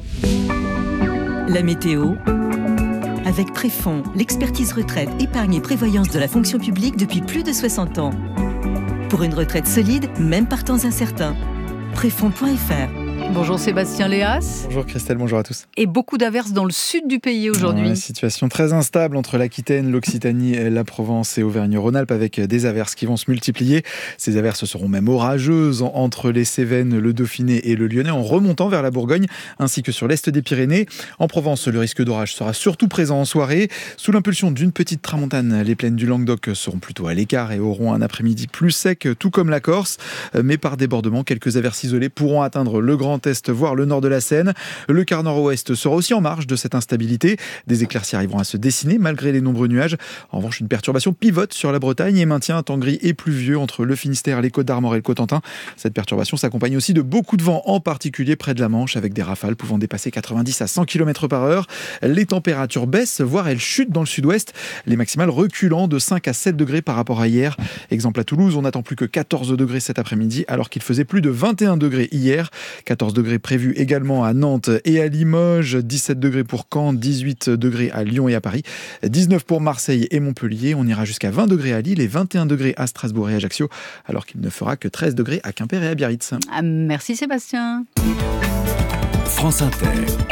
La météo, avec Préfonds, l'expertise retraite, épargne et prévoyance de la fonction publique depuis plus de 60 ans. Pour une retraite solide, même par temps incertain. Préfonds.fr. Bonjour Sébastien Léas. Bonjour Christelle, bonjour à tous. Et beaucoup d'averses dans le sud du pays aujourd'hui. Ouais, situation très instable entre l'Aquitaine, l'Occitanie, la Provence et Auvergne-Rhône-Alpes avec des averses qui vont se multiplier. Ces averses seront même orageuses entre les Cévennes, le Dauphiné et le Lyonnais en remontant vers la Bourgogne ainsi que sur l'est des Pyrénées. En Provence, le risque d'orage sera surtout présent en soirée. Sous l'impulsion d'une petite tramontane, les plaines du Languedoc seront plutôt à l'écart et auront un après-midi plus sec, tout comme la Corse. Mais par débordement, quelques averses isolées pourront atteindre le Grand Est, voire le nord de la Seine. Le quart nord-ouest sera aussi en marge de cette instabilité. Des éclaircies arriveront à se dessiner malgré les nombreux nuages. En revanche, une perturbation pivote sur la Bretagne et maintient un temps gris et pluvieux entre le Finistère, les Côtes-d'Armor et le Cotentin. Cette perturbation s'accompagne aussi de beaucoup de vent, en particulier près de la Manche, avec des rafales pouvant dépasser 90 à 100 km/h. Les températures baissent, voire elles chutent dans le sud-ouest, les maximales reculant de 5 à 7 degrés par rapport à hier. Exemple à Toulouse, on n'attend plus que 14 degrés cet après-midi, alors qu'il faisait plus de 21 degrés hier. 14 degrés prévus également à Nantes et à Limoges, 17 degrés pour Caen, 18 degrés à Lyon et à Paris, 19 pour Marseille et Montpellier. On ira jusqu'à 20 degrés à Lille et 21 degrés à Strasbourg et Ajaccio, alors qu'il ne fera que 13 degrés à Quimper et à Biarritz. Merci Sébastien. France Inter,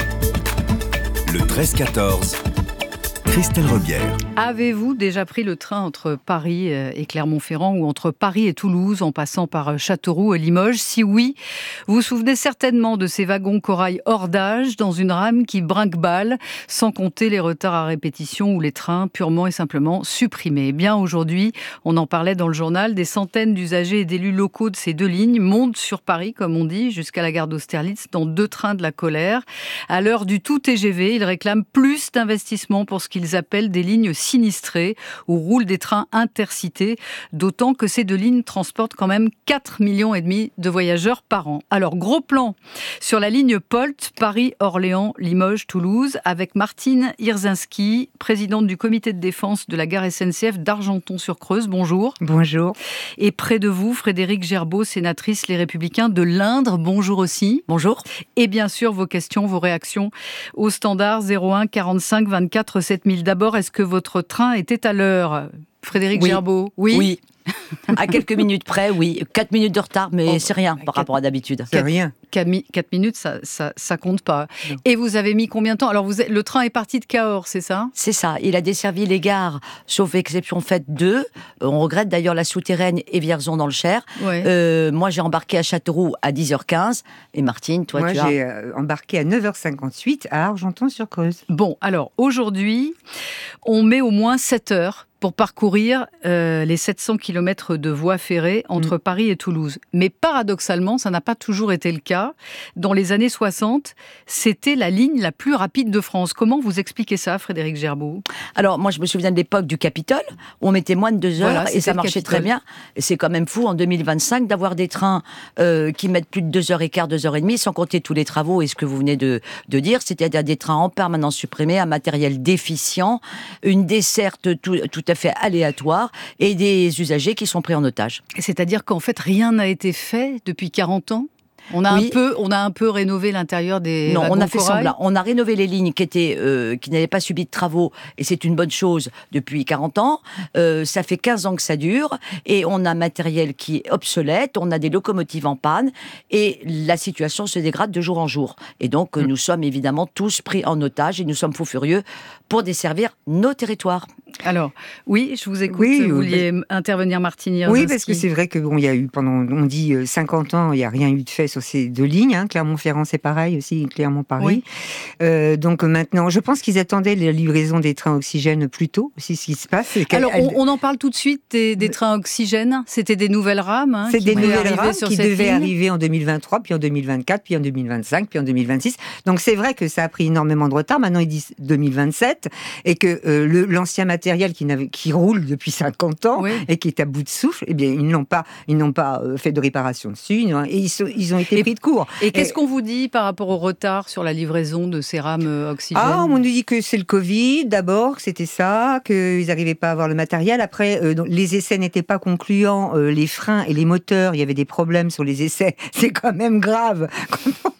le 13-14, Christelle Rebière. Avez-vous déjà pris le train entre Paris et Clermont-Ferrand ou entre Paris et Toulouse en passant par Châteauroux et Limoges? Si oui, vous vous souvenez certainement de ces wagons corail hors d'âge dans une rame qui brinque-balle, sans compter les retards à répétition ou les trains purement et simplement supprimés. Eh bien aujourd'hui, on en parlait dans le journal, des centaines d'usagers et d'élus locaux de ces deux lignes montent sur Paris, comme on dit, jusqu'à la gare d'Austerlitz dans 2 trains de la colère. À l'heure du tout TGV, ils réclament plus d'investissement pour ce qu'ils appellent des lignes sinistrées où roulent des trains intercités, d'autant que ces 2 lignes transportent quand même 4,5 millions de voyageurs par an. Alors, gros plan sur la ligne POLT, Paris-Orléans, Limoges-Toulouse, avec Martine Hirzinski, présidente du comité de défense de la gare SNCF d'Argenton-sur-Creuse. Bonjour. Bonjour. Et près de vous, Frédérique Gerbeau, sénatrice Les Républicains de l'Indre. Bonjour aussi. Bonjour. Et bien sûr, vos questions, vos réactions au standard 01 45 24 7000. D'abord, est-ce que votre train était à l'heure, Frédérique Gerbeau? Oui. À quelques minutes près, oui. 4 minutes de retard, mais c'est rien par rapport à d'habitude. C'est rien. 4 minutes, ça compte pas. Non. Et vous avez mis combien de temps? Alors, le train est parti de Cahors, c'est ça? C'est ça. Il a desservi les gares, sauf exception faite 2. On regrette d'ailleurs la souterraine et Vierzon dans le Cher. Ouais. Moi, j'ai embarqué à Châteauroux à 10h15. Et Martine, toi, moi, j'ai embarqué à 9h58 à Argenton-sur-Creuse. Bon, alors, aujourd'hui, on met au moins 7 heures pour parcourir les 700 km de voies ferrées entre Paris et Toulouse. Mais paradoxalement, ça n'a pas toujours été le cas. Dans les années 60, c'était la ligne la plus rapide de France. Comment vous expliquez ça, Frédérique Gerbeau? Alors, moi, je me souviens de l'époque du Capitole, où on mettait moins de 2 heures et ça marchait très bien. Et c'est quand même fou, en 2025, d'avoir des trains qui mettent plus de 2h15, 2h30, sans compter tous les travaux et ce que vous venez de dire, c'est-à-dire des trains en permanence supprimés, un matériel déficient, une desserte tout à fait aléatoire et des usagers qui sont pris en otage. C'est-à-dire qu'en fait, rien n'a été fait depuis 40 ans? On a un peu rénové l'intérieur des wagons on a fait corail. semblant. On a rénové les lignes qui n'avaient pas subi de travaux, et c'est une bonne chose depuis 40 ans. Ça fait 15 ans que ça dure, et on a un matériel qui est obsolète, on a des locomotives en panne, et la situation se dégrade de jour en jour. Et donc, nous sommes évidemment tous pris en otage, et nous sommes fous furieux pour desservir nos territoires. Alors, oui, je vous écoute. Vous vouliez intervenir, Martine Hirzinski. Oui, parce que c'est vrai que il y a eu on dit 50 ans, il n'y a rien eu de fait sur ces 2 lignes. Clermont-Ferrand, c'est pareil aussi, Clermont-Paris. Oui. Donc maintenant, je pense qu'ils attendaient la livraison des trains oxygène plus tôt, aussi ce qui se passe. Alors, on en parle tout de suite des trains oxygène. C'était des nouvelles rames. C'est des nouvelles rames qui devaient arriver en 2023, puis en 2024, puis en 2025, puis en 2026. Donc c'est vrai que ça a pris énormément de retard. Maintenant, ils disent 2027, et que l'ancien matériel qui roule depuis 50 ans et qui est à bout de souffle, eh bien, ils n'ont pas fait de réparation dessus, et ils ont été pris de court. Et qu'est-ce qu'on vous dit par rapport au retard sur la livraison de ces rames oxygène? On nous dit que c'est le Covid, d'abord, que c'était ça, qu'ils n'arrivaient pas à avoir le matériel. Après, les essais n'étaient pas concluants, les freins et les moteurs, il y avait des problèmes sur les essais. C'est quand même grave.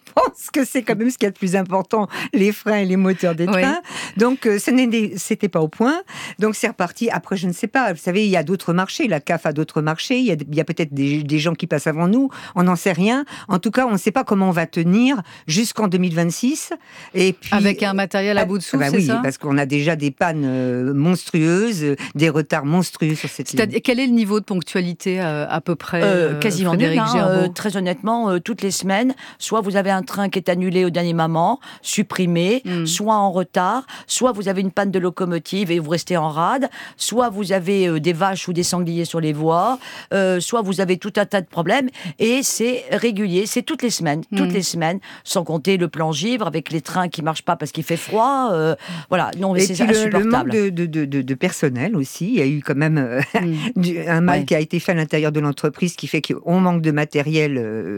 pense que c'est quand même ce qu'il y a de plus important, les freins et les moteurs des trains. Donc, c'était pas au point. Donc, c'est reparti. Après, je ne sais pas. Vous savez, il y a d'autres marchés. La CAF a d'autres marchés. Il y a peut-être des gens qui passent avant nous. On n'en sait rien. En tout cas, on ne sait pas comment on va tenir jusqu'en 2026. Et puis, avec un matériel à bout de souffle, c'est ça ? Parce qu'on a déjà des pannes monstrueuses, des retards monstrueux sur cette ligne. Quel est le niveau de ponctualité à peu près quasiment nul. Très honnêtement, toutes les semaines, soit vous avez un train qui est annulé au dernier moment, supprimé, soit en retard, soit vous avez une panne de locomotive et vous restez en rade, soit vous avez des vaches ou des sangliers sur les voies, soit vous avez tout un tas de problèmes, et c'est régulier, c'est toutes les semaines, sans compter le plan givre avec les trains qui marchent pas parce qu'il fait froid, voilà, non mais c'est insupportable. Le manque de personnel aussi, il y a eu quand même un mal qui a été fait à l'intérieur de l'entreprise qui fait qu'on manque de matériel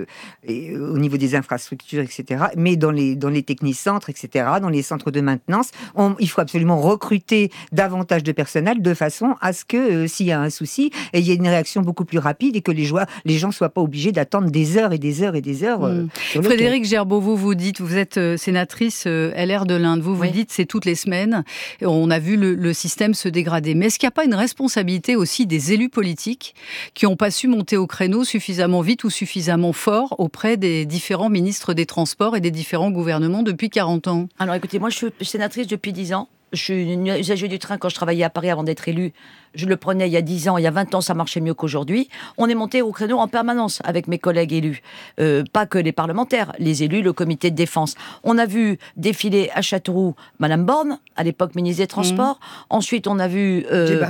au niveau des infrastructures, etc. Mais dans les technicentres, etc., dans les centres de maintenance, il faut absolument recruter davantage de personnel de façon à ce que, s'il y a un souci, il y ait une réaction beaucoup plus rapide et que les gens ne soient pas obligés d'attendre des heures et des heures et des heures. Frédérique Gerbeau, vous dites, vous êtes sénatrice LR de l'Inde, vous dites c'est toutes les semaines. On a vu le système se dégrader. Mais est-ce qu'il n'y a pas une responsabilité aussi des élus politiques qui n'ont pas su monter au créneau suffisamment vite ou suffisamment fort auprès des différents ministres des Transports et des différents gouvernements depuis 40 ans ? Alors écoutez, moi je suis sénatrice depuis 10 ans. Je suis une usagère du train quand je travaillais à Paris avant d'être élue. Je le prenais il y a 10 ans, il y a 20 ans, ça marchait mieux qu'aujourd'hui. On est monté au créneau en permanence avec mes collègues élus. Pas que les parlementaires, les élus, le comité de défense. On a vu défiler à Châteauroux Madame Borne, à l'époque ministre des Transports. Ensuite, on a vu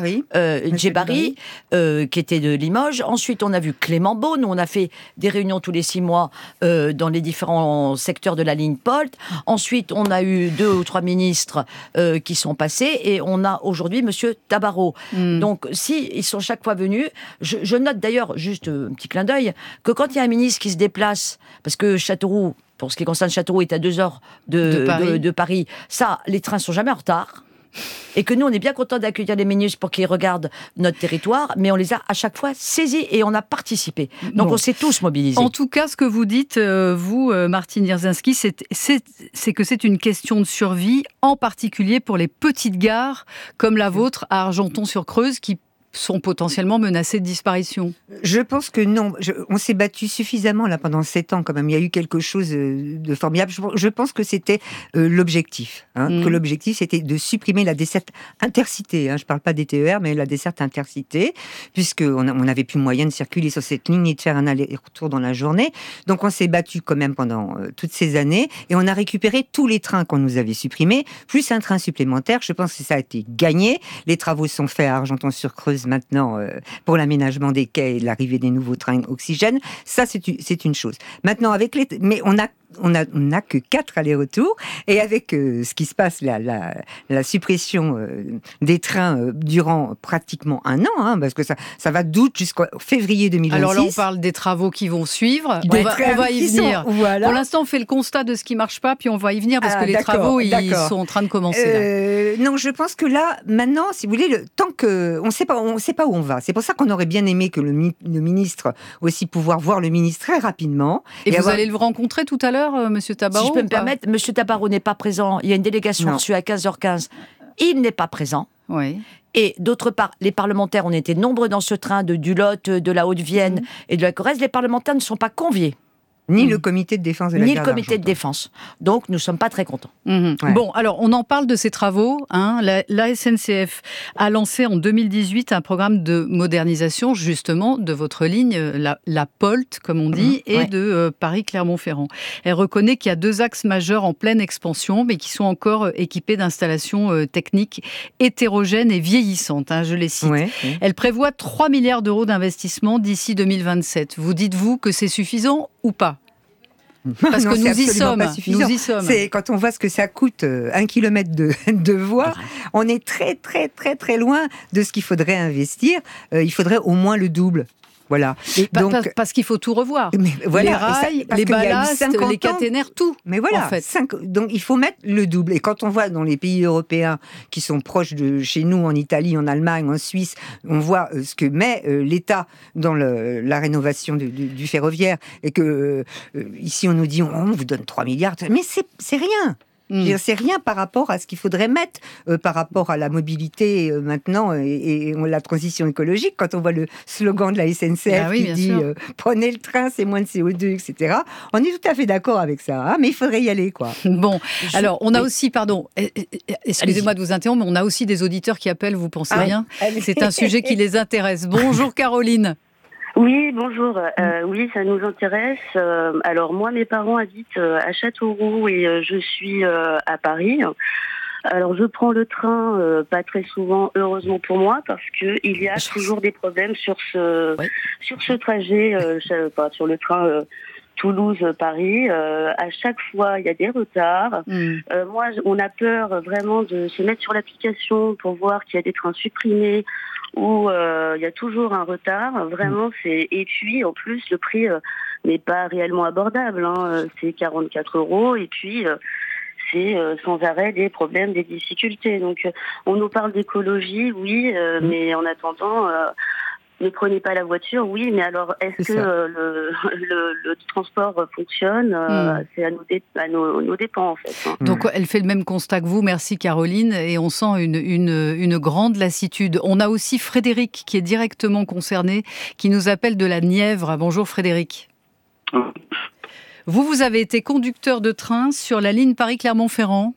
Djebari, qui était de Limoges. Ensuite, on a vu Clément Beaune. On a fait des réunions tous les 6 mois dans les différents secteurs de la ligne POLT. Ensuite, on a eu 2 ou 3 ministres qui sont passés. Et on a aujourd'hui Monsieur Tabarot. Donc, si ils sont chaque fois venus, je note d'ailleurs, juste un petit clin d'œil, que quand il y a un ministre qui se déplace, parce que Châteauroux, pour ce qui concerne Châteauroux, est à 2 heures de Paris, ça, les trains sont jamais en retard. Et que nous, on est bien contents d'accueillir les ministres pour qu'ils regardent notre territoire, mais on les a à chaque fois saisis et on a participé. Donc on s'est tous mobilisés. En tout cas, ce que vous dites, vous, Martine Jerzynski, c'est que c'est une question de survie, en particulier pour les petites gares comme la vôtre à Argenton-sur-Creuse, qui sont potentiellement menacés de disparition. Je pense que non. On s'est battu suffisamment là pendant 7 ans quand même. Il y a eu quelque chose de formidable. Je pense que c'était l'objectif. Que l'objectif, c'était de supprimer la desserte intercité. Je ne parle pas des TER, mais la desserte intercité, puisqu'on n'avait plus moyen de circuler sur cette ligne et de faire un aller-retour dans la journée. Donc on s'est battu quand même pendant toutes ces années et on a récupéré tous les trains qu'on nous avait supprimés, plus un train supplémentaire. Je pense que ça a été gagné. Les travaux sont faits à Argenton-sur-Creuse maintenant pour l'aménagement des quais et l'arrivée des nouveaux trains oxygène. Ça, c'est une chose. Maintenant, mais on n'a que 4 allers-retours, et avec ce qui se passe, la suppression des trains durant pratiquement 1 an, parce que ça va d'août jusqu'en février 2026. Alors là, on parle des travaux qui vont suivre. On va y venir. Voilà. Pour l'instant, on fait le constat de ce qui ne marche pas, puis on va y venir, parce que les travaux, ils sont en train de commencer. Non, je pense que là, maintenant, si vous voulez, tant qu'on ne sait pas où on va. C'est pour ça qu'on aurait bien aimé que le ministre, aussi pouvoir voir le ministre très rapidement. Et vous allez le rencontrer tout à l'heure, Monsieur Tabarot? Si je peux me permettre, Monsieur Tabarot n'est pas présent. Il y a une délégation reçue à 15h15. Il n'est pas présent. Oui. Et d'autre part, les parlementaires, on était nombreux dans ce train du Lot, de la Haute-Vienne et de la Corrèze. Les parlementaires ne sont pas conviés. Ni le comité de défense de la gare d'Argenton. Ni le comité de défense. Donc, nous ne sommes pas très contents. Ouais. Bon, alors, on en parle de ces travaux. La SNCF a lancé en 2018 un programme de modernisation, justement, de votre ligne, la POLT, comme on dit, et de Paris-Clermont-Ferrand. Elle reconnaît qu'il y a 2 axes majeurs en pleine expansion, mais qui sont encore équipés d'installations techniques hétérogènes et vieillissantes, je les cite. Elle prévoit 3 milliards d'euros d'investissement d'ici 2027. Vous dites-vous que c'est suffisant ou pas? Parce que nous y sommes. C'est quand on voit ce que ça coûte 1 kilomètre de voie, on est très très très très loin de ce qu'il faudrait investir. Il faudrait au moins le double. Voilà. Donc, parce qu'il faut tout revoir. Mais voilà, les rails, les ballasts, les caténaires, tout. Mais voilà, en fait. Donc il faut mettre le double. Et quand on voit dans les pays européens qui sont proches de chez nous, en Italie, en Allemagne, en Suisse, on voit ce que met l'État dans la rénovation du ferroviaire, et que ici on nous dit on vous donne 3 milliards, mais c'est rien. C'est rien par rapport à ce qu'il faudrait mettre, par rapport à la mobilité maintenant et la transition écologique. Quand on voit le slogan de la SNCF qui dit prenez le train, c'est moins de CO2, etc. On est tout à fait d'accord avec ça, mais il faudrait y aller, quoi. Bon, alors on a aussi, pardon, excusez-moi de vous interrompre, mais on a aussi des auditeurs qui appellent, vous pensez bien. C'est un sujet qui les intéresse. Bonjour Caroline. Oui, bonjour. Oui, ça nous intéresse. Alors moi, mes parents habitent à Châteauroux et je suis à Paris. Alors je prends le train pas très souvent, heureusement pour moi, parce que il y a toujours des problèmes sur ce trajet, sur le train Toulouse-Paris. À chaque fois, il y a des retards. Moi, on a peur vraiment de se mettre sur l'application pour voir qu'il y a des trains supprimés où il y a toujours un retard. Vraiment, et puis en plus le prix n'est pas réellement abordable. C'est 44 € et puis c'est sans arrêt des problèmes, des difficultés. Donc on nous parle d'écologie, oui, mais en attendant. Ne prenez pas la voiture, oui, mais alors est-ce que le transport fonctionne C'est à nos dépens, en fait. Donc elle fait le même constat que vous, merci Caroline, et on sent une grande lassitude. On a aussi Frédéric qui est directement concerné, qui nous appelle de la Nièvre. Bonjour Frédéric. Vous avez été conducteur de train sur la ligne Paris-Clermont-Ferrand.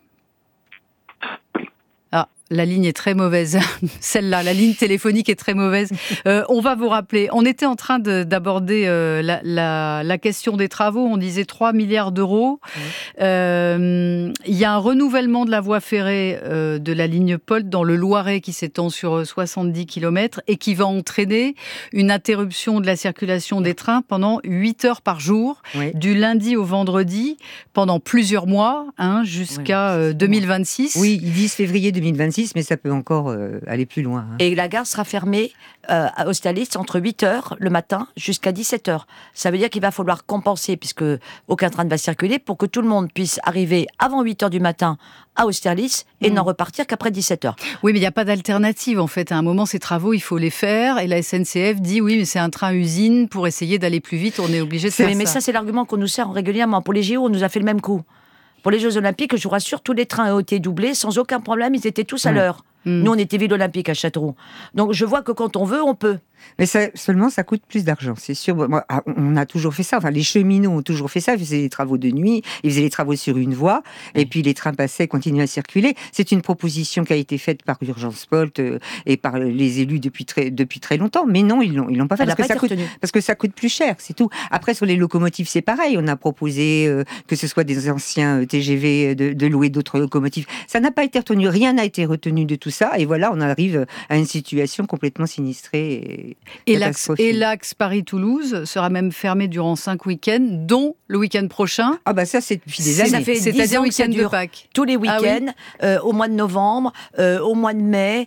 La ligne est très mauvaise. Celle-là, la ligne téléphonique est très mauvaise. On va vous rappeler. On était en train d'aborder la question des travaux. On disait 3 milliards d'euros. Il y a un renouvellement de la voie ferrée de la ligne POLT dans le Loiret qui s'étend sur 70 km et qui va entraîner une interruption de la circulation des trains pendant 8 heures par jour, du lundi au vendredi, pendant plusieurs mois, jusqu'à 2026. Oui, ils disent février 2026. Mais ça peut encore aller plus loin. Et la gare sera fermée à Austerlitz entre 8h le matin jusqu'à 17h. Ça veut dire qu'il va falloir compenser, puisque aucun train ne va circuler, pour que tout le monde puisse arriver avant 8h du matin à Austerlitz et n'en repartir qu'après 17h. Oui, mais il n'y a pas d'alternative en fait. À un moment, ces travaux, il faut les faire. Et la SNCF dit oui, mais c'est un train-usine. Pour essayer d'aller plus vite, on est obligé de faire ça. Mais ça, c'est l'argument qu'on nous sert régulièrement. Pour les JO, on nous a fait le même coup. Pour les Jeux Olympiques, je vous rassure, tous les trains ont été doublés sans aucun problème. Ils étaient tous à l'heure. Nous, on était ville olympique à Châteauroux. Donc, je vois que quand on veut, on peut. Mais seulement, ça coûte plus d'argent, c'est sûr. Moi, on a toujours fait ça. Enfin, les cheminots ont toujours fait ça. Ils faisaient les travaux de nuit, ils faisaient les travaux sur une voie, et puis les trains passaient, continuaient à circuler. C'est une proposition qui a été faite par Urgence POLT et par les élus depuis très longtemps. Mais non, ils l'ont pas fait parce que ça coûte plus cher, c'est tout. Après, sur les locomotives, c'est pareil. On a proposé que ce soit des anciens TGV de louer d'autres locomotives. Ça n'a pas été retenu. Rien n'a été retenu de tout ça. Et voilà, on arrive à une situation complètement sinistrée. Et l'axe Paris-Toulouse sera même fermé durant 5 week-ends, dont le week-end prochain. Ah bah ça, c'est depuis des années. C'est-à-dire le week-end de Pâques. Tous les week-ends, au mois de novembre, au mois de mai,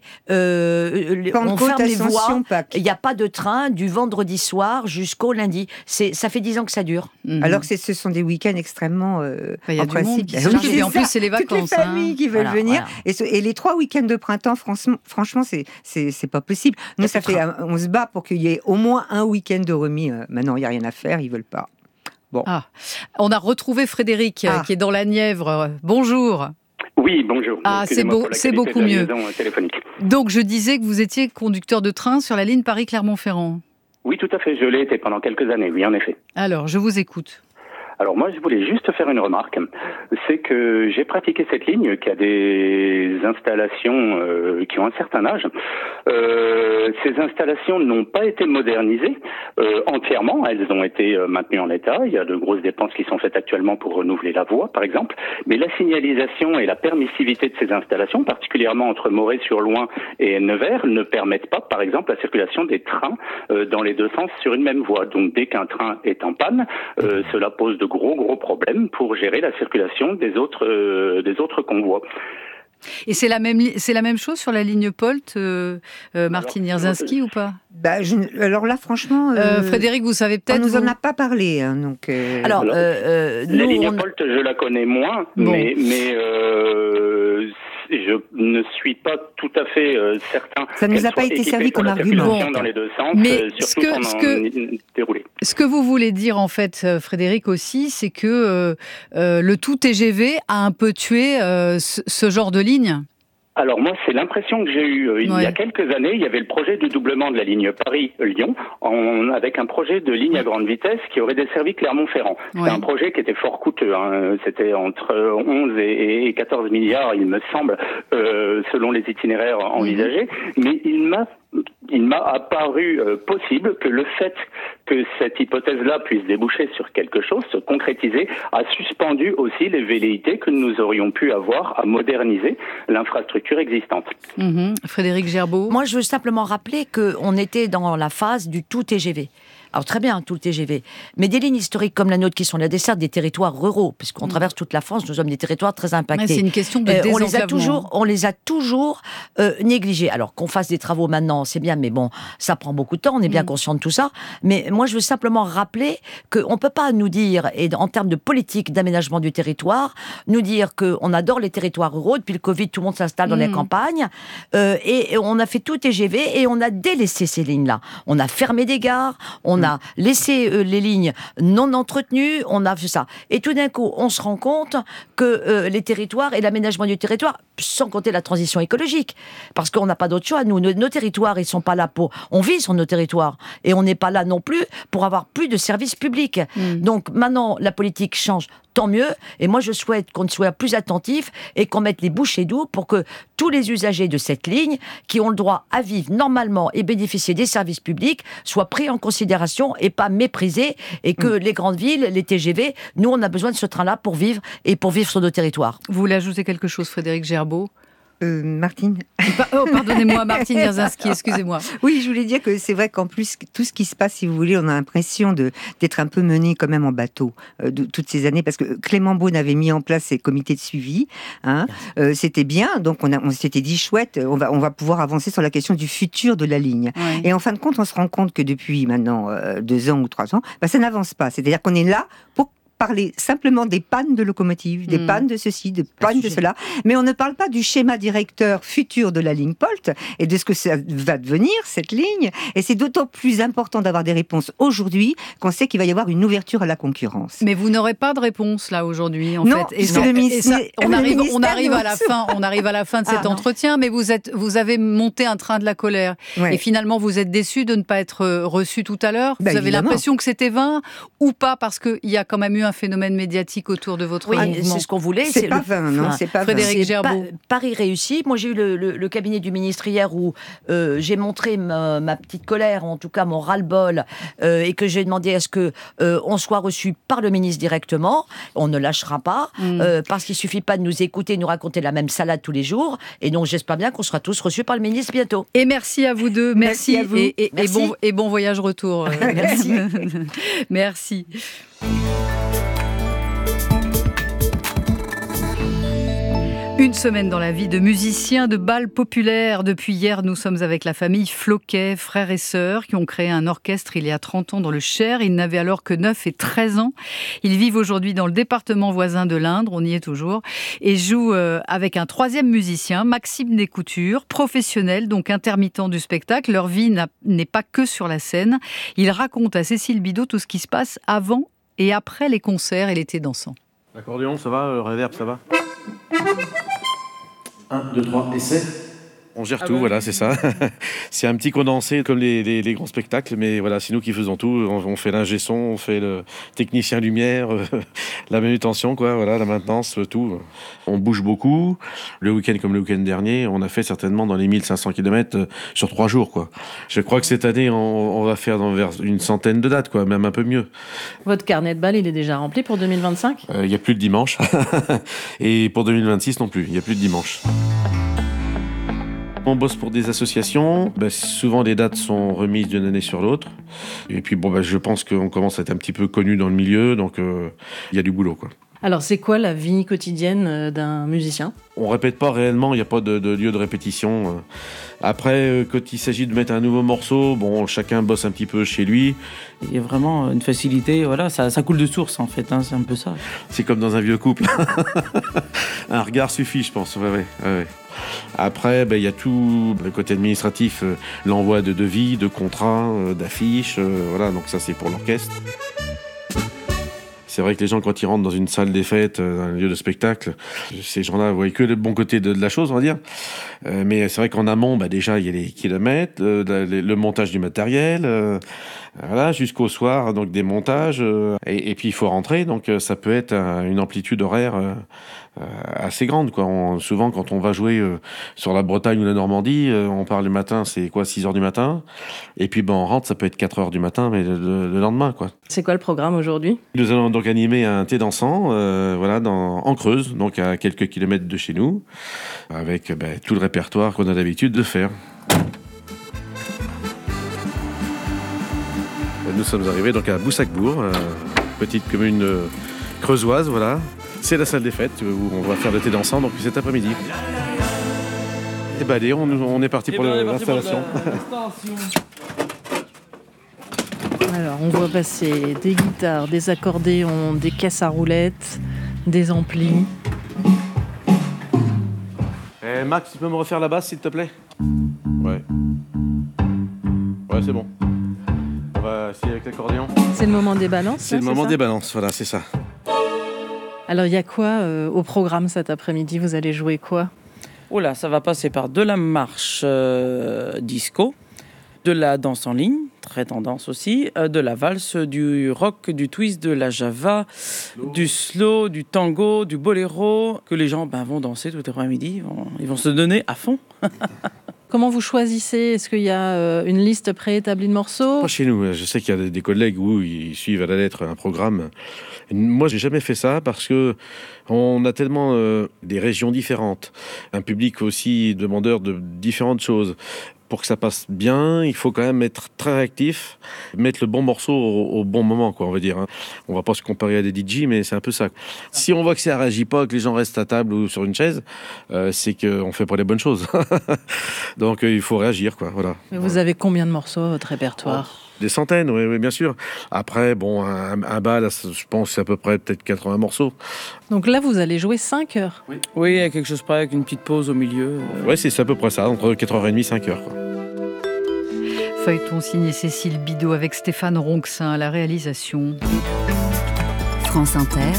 on ferme les voies. Il n'y a pas de train du vendredi soir jusqu'au lundi. Ça fait 10 ans que ça dure. Alors que ce sont des week-ends extrêmement en principe. Et en plus, c'est les vacances. Toutes les familles qui veulent venir. Voilà. Et les 3 week-ends de printemps, franchement, c'est pas possible. Nous, on se bat pour qu'il y ait au moins un week-end de remis. Maintenant, il n'y a rien à faire, ils veulent pas. Bon. On a retrouvé Frédéric qui est dans la Nièvre. Bonjour. Oui, bonjour. C'est beaucoup mieux. Donc, je disais que vous étiez conducteur de train sur la ligne Paris-Clermont-Ferrand. Oui, tout à fait. Je l'ai été pendant quelques années, oui, en effet. Alors, je vous écoute. Alors moi, je voulais juste faire une remarque. C'est que j'ai pratiqué cette ligne qui a des installations qui ont un certain âge. Ces installations n'ont pas été modernisées entièrement. Elles ont été maintenues en état. Il y a de grosses dépenses qui sont faites actuellement pour renouveler la voie, par exemple. Mais la signalisation et la permissivité de ces installations, particulièrement entre Moret-sur-Loing et Nevers, ne permettent pas, par exemple, la circulation des trains dans les deux sens sur une même voie. Donc dès qu'un train est en panne, cela pose de gros problèmes pour gérer la circulation des autres convois. Et c'est la même chose sur la ligne POLT, Martine Jerzynski, ou pas? Alors là, franchement... Frédéric, vous savez peut-être... On nous en a pas parlé. Hein, donc, Alors, la ligne POLT, je la connais moins, mais je ne suis pas tout à fait certain. Ça ne nous a pas été servi comme argument. Dans les deux sens, mais déroulé. Ce que vous voulez dire, en fait, Frédéric, aussi, c'est que le tout TGV a un peu tué ce genre de ligne. Alors moi, c'est l'impression que j'ai eue. Il y a quelques années, il y avait le projet du doublement de la ligne Paris-Lyon, avec un projet de ligne à grande vitesse qui aurait desservi Clermont-Ferrand. C'était un projet qui était fort coûteux. C'était entre 11 et 14 milliards, il me semble, selon les itinéraires envisagés. Mais il m'a apparu possible que le fait que cette hypothèse-là puisse déboucher sur quelque chose, se concrétiser, a suspendu aussi les velléités que nous aurions pu avoir à moderniser l'infrastructure existante. Frédéric Gerbeau. Moi, je veux simplement rappeler qu'on était dans la phase du tout TGV. Alors très bien, tout le TGV, mais des lignes historiques comme la nôtre qui sont la desserte des territoires ruraux, puisqu'on traverse toute la France, nous sommes des territoires très impactés. C'est une question de désenclavement. On les a toujours négligés. Alors qu'on fasse des travaux maintenant, c'est bien, mais bon, ça prend beaucoup de temps, on est bien conscient de tout ça. Mais moi, je veux simplement rappeler qu'on ne peut pas nous dire, et en termes de politique d'aménagement du territoire, nous dire qu'on adore les territoires ruraux. Depuis le Covid, tout le monde s'installe dans les campagnes, et on a fait tout TGV, et on a délaissé ces lignes-là. On a fermé des gares, on a laissé les lignes non entretenues, on a fait ça. Et tout d'un coup, on se rend compte que les territoires et l'aménagement du territoire, sans compter la transition écologique, parce qu'on n'a pas d'autre choix. Nous, nos territoires, ils sont pas là pour... On vit sur nos territoires, et on n'est pas là non plus pour avoir plus de services publics. Donc maintenant, la politique change, tant mieux. Et moi, je souhaite qu'on soit plus attentif et qu'on mette les bouchées doubles pour que tous les usagers de cette ligne, qui ont le droit à vivre normalement et bénéficier des services publics, soient pris en considération et pas méprisés, et que les grandes villes, les TGV, nous, on a besoin de ce train-là pour vivre et pour vivre sur nos territoires. Vous voulez ajouter quelque chose, Frédéric Gerbeau? Martine. Pardonnez-moi, Martine Jerzynski, excusez-moi. Oui, je voulais dire que c'est vrai qu'en plus, tout ce qui se passe, si vous voulez, on a l'impression d'être un peu mené quand même en bateau toutes ces années, parce que Clément Beaune avait mis en place ces comités de suivi. C'était bien, donc on s'était dit chouette, on va pouvoir avancer sur la question du futur de la ligne. Oui. Et en fin de compte, on se rend compte que depuis maintenant 2 ans ou 3 ans, ça n'avance pas. C'est-à-dire qu'on est là pour parler simplement des pannes de locomotives, des pannes de ceci, des pannes de cela, mais on ne parle pas du schéma directeur futur de la ligne POLT et de ce que ça va devenir, cette ligne. Et c'est d'autant plus important d'avoir des réponses aujourd'hui qu'on sait qu'il va y avoir une ouverture à la concurrence. Mais vous n'aurez pas de réponse là aujourd'hui, en fait. On arrive à la fin de cet entretien, mais vous avez monté un train de la colère. Ouais. Et finalement, vous êtes déçu de ne pas être reçu tout à l'heure. Vous avez l'impression que c'était vain ou pas, parce qu'il y a quand même eu un phénomène médiatique autour de votre mouvement. C'est ce qu'on voulait. C'est pas vain, non, c'est pas Frédéric Gerbeau. Paris réussi. Moi, j'ai eu le cabinet du ministre hier où j'ai montré ma petite colère, en tout cas mon ras-le-bol, et que j'ai demandé à ce que on soit reçu par le ministre directement. On ne lâchera pas, parce qu'il suffit pas de nous écouter, nous raconter la même salade tous les jours. Et donc, j'espère bien qu'on sera tous reçus par le ministre bientôt. Et merci à vous deux. Merci à vous. Merci. Et bon voyage retour. Merci. Merci. Une semaine dans la vie de musiciens de bal populaire. Depuis hier, nous sommes avec la famille Floquet, frères et sœurs, qui ont créé un orchestre il y a 30 ans dans le Cher. Ils n'avaient alors que 9 et 13 ans. Ils vivent aujourd'hui dans le département voisin de l'Indre, on y est toujours, et jouent avec un 3e musicien, Maxime Descoutures, professionnel, donc intermittent du spectacle. Leur vie n'est pas que sur la scène. Ils racontent à Cécile Bidot tout ce qui se passe avant et après les concerts et l'été dansant. L'accordéon, ça va? Le reverb, ça va? 1, 2, 3, essai. On gère tout, voilà, c'est ça. C'est un petit condensé comme les grands spectacles, mais voilà, c'est nous qui faisons tout. On fait l'ingé son, on fait le technicien lumière, la manutention, quoi, voilà, la maintenance, tout. On bouge beaucoup. Le week-end comme le week-end dernier, on a fait certainement dans les 1500 km sur 3 jours, quoi. Je crois que cette année, on va faire vers une centaine de dates, quoi, même un peu mieux. Votre carnet de bal, il est déjà rempli pour 2025 ? Il n'y a plus de dimanche. Et pour 2026 non plus, il n'y a plus de dimanche. On bosse pour des associations, souvent les dates sont remises d'une année sur l'autre. Et puis je pense qu'on commence à être un petit peu connu dans le milieu, donc il y a du boulot, quoi. Alors, c'est quoi la vie quotidienne d'un musicien ? On répète pas réellement, il n'y a pas de lieu de répétition. Après, quand il s'agit de mettre un nouveau morceau, bon, chacun bosse un petit peu chez lui. Il y a vraiment une facilité, voilà, ça coule de source en fait, hein, c'est un peu ça. C'est comme dans un vieux couple. Un regard suffit, je pense. Ouais. Après, il y a tout le côté administratif, l'envoi de devis, de contrats, d'affiches, voilà, donc ça c'est pour l'orchestre. C'est vrai que les gens, quand ils rentrent dans une salle des fêtes, dans un lieu de spectacle, ces gens-là voient que le bon côté de la chose, on va dire. Mais c'est vrai qu'en amont, déjà, il y a les kilomètres, le montage du matériel, voilà, jusqu'au soir, donc des montages. Et puis, il faut rentrer, donc ça peut être une amplitude horaire assez grande, quoi. Souvent, quand on va jouer sur la Bretagne ou la Normandie, on part le matin, c'est quoi, 6h du matin. Et puis, on rentre, ça peut être 4h du matin, mais le lendemain, quoi. C'est quoi le programme aujourd'hui ? Nous allons donc animer un thé dansant, voilà, en Creuse, donc à quelques kilomètres de chez nous, avec tout le répertoire qu'on a l'habitude de faire. Nous sommes arrivés donc à Boussac-Bourg, petite commune creusoise, voilà. C'est la salle des fêtes où on va faire le thé dansant donc cet après-midi. Et allez, on est parti pour l'installation. Alors, on voit passer des guitares, des accordéons, des caisses à roulettes, des amplis. Max, tu peux me refaire la basse, s'il te plaît ? Ouais, c'est bon. On va essayer avec l'accordéon. C'est le moment des balances. C'est le moment des balances, voilà, c'est ça. Alors, il y a quoi au programme cet après-midi ? Vous allez jouer quoi ? Oh là, ça va passer par de la marche disco, de la danse en ligne, très tendance aussi, de la valse, du rock, du twist, de la java, du slow, du tango, du boléro, que les gens vont danser tout l'après-midi, ils vont se donner à fond. Comment vous choisissez ? Est-ce qu'il y a une liste préétablie de morceaux ? Pas chez nous, je sais qu'il y a des collègues où ils suivent à la lettre un programme. Moi, j'ai jamais fait ça parce que on a tellement des régions différentes, un public aussi demandeur de différentes choses. Pour que ça passe bien, il faut quand même être très réactif, mettre le bon morceau au bon moment, quoi, on va dire. On va pas se comparer à des DJ, mais c'est un peu ça. Si on voit que ça réagit pas, que les gens restent à table ou sur une chaise, c'est qu'on fait pas les bonnes choses. Donc il faut réagir, quoi. Voilà. Mais vous avez combien de morceaux à votre répertoire ? Des centaines, oui, bien sûr. Après, un bal, je pense, c'est à peu près peut-être 80 morceaux. Donc là, vous allez jouer 5 heures. Oui, il y a quelque chose près avec une petite pause au milieu. Oui, c'est à peu près ça, entre 4h30 et 5h. Quoi. Feuilleton signé Cécile Bidot avec Stéphane Ronxin à la réalisation. France Inter.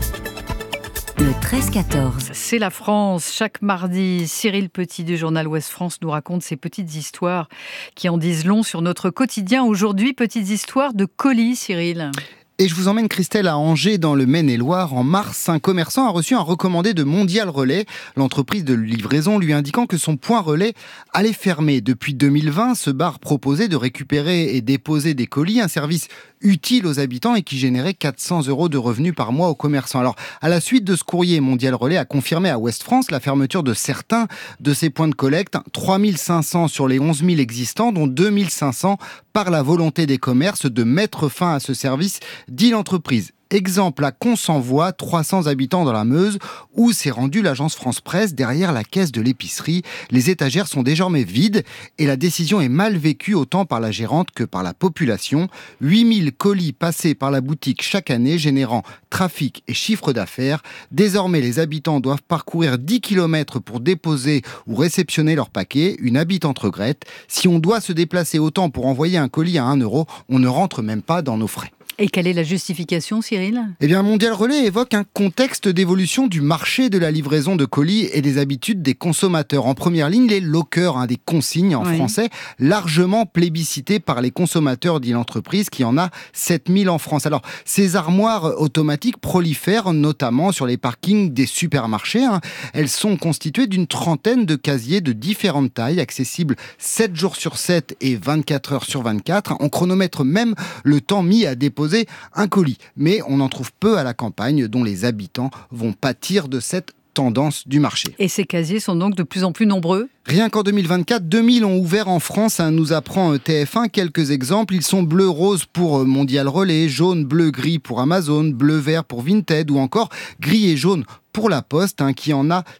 Le 13-14. C'est la France. Chaque mardi, Cyril Petit du journal Ouest France nous raconte ces petites histoires qui en disent long sur notre quotidien. Aujourd'hui, petites histoires de colis, Cyril. Et je vous emmène, Christelle, à Angers, dans le Maine-et-Loire. En mars, un commerçant a reçu un recommandé de Mondial Relais, l'entreprise de livraison lui indiquant que son point relais allait fermer. Depuis 2020, ce bar proposait de récupérer et déposer des colis, un service utile aux habitants et qui générait 400 € de revenus par mois aux commerçants. Alors, à la suite de ce courrier, Mondial Relais a confirmé à Ouest France la fermeture de certains de ses points de collecte, 3500 sur les 11 000 existants, dont 2500 par la volonté des commerces de mettre fin à ce service, dit l'entreprise. Exemple à Consenvoie, 300 habitants dans la Meuse, où s'est rendue l'agence France Presse derrière la caisse de l'épicerie. Les étagères sont désormais vides et la décision est mal vécue autant par la gérante que par la population. 8000 colis passés par la boutique chaque année, générant trafic et chiffre d'affaires. Désormais, les habitants doivent parcourir 10 km pour déposer ou réceptionner leur paquet. Une habitante regrette. Si on doit se déplacer autant pour envoyer un colis à 1 €, on ne rentre même pas dans nos frais. Et quelle est la justification, Cyril ? Eh bien, Mondial Relais évoque un contexte d'évolution du marché de la livraison de colis et des habitudes des consommateurs. En première ligne, les lockers, des consignes en français, largement plébiscités par les consommateurs, dit l'entreprise, qui en a 7000 en France. Alors, ces armoires automatiques prolifèrent notamment sur les parkings des supermarchés. Elles sont constituées d'une trentaine de casiers de différentes tailles, accessibles 7 jours sur 7 et 24 heures sur 24. On chronomètre même le temps mis à déposer un colis. Mais on en trouve peu à la campagne, dont les habitants vont pâtir de cette tendance du marché. Et ces casiers sont donc de plus en plus nombreux ? Rien qu'en 2024, 2000 ont ouvert en France, nous apprend TF1. Quelques exemples, ils sont bleu-rose pour Mondial Relais, jaune, bleu-gris pour Amazon, bleu-vert pour Vinted ou encore gris et jaune pour La Poste, qui en a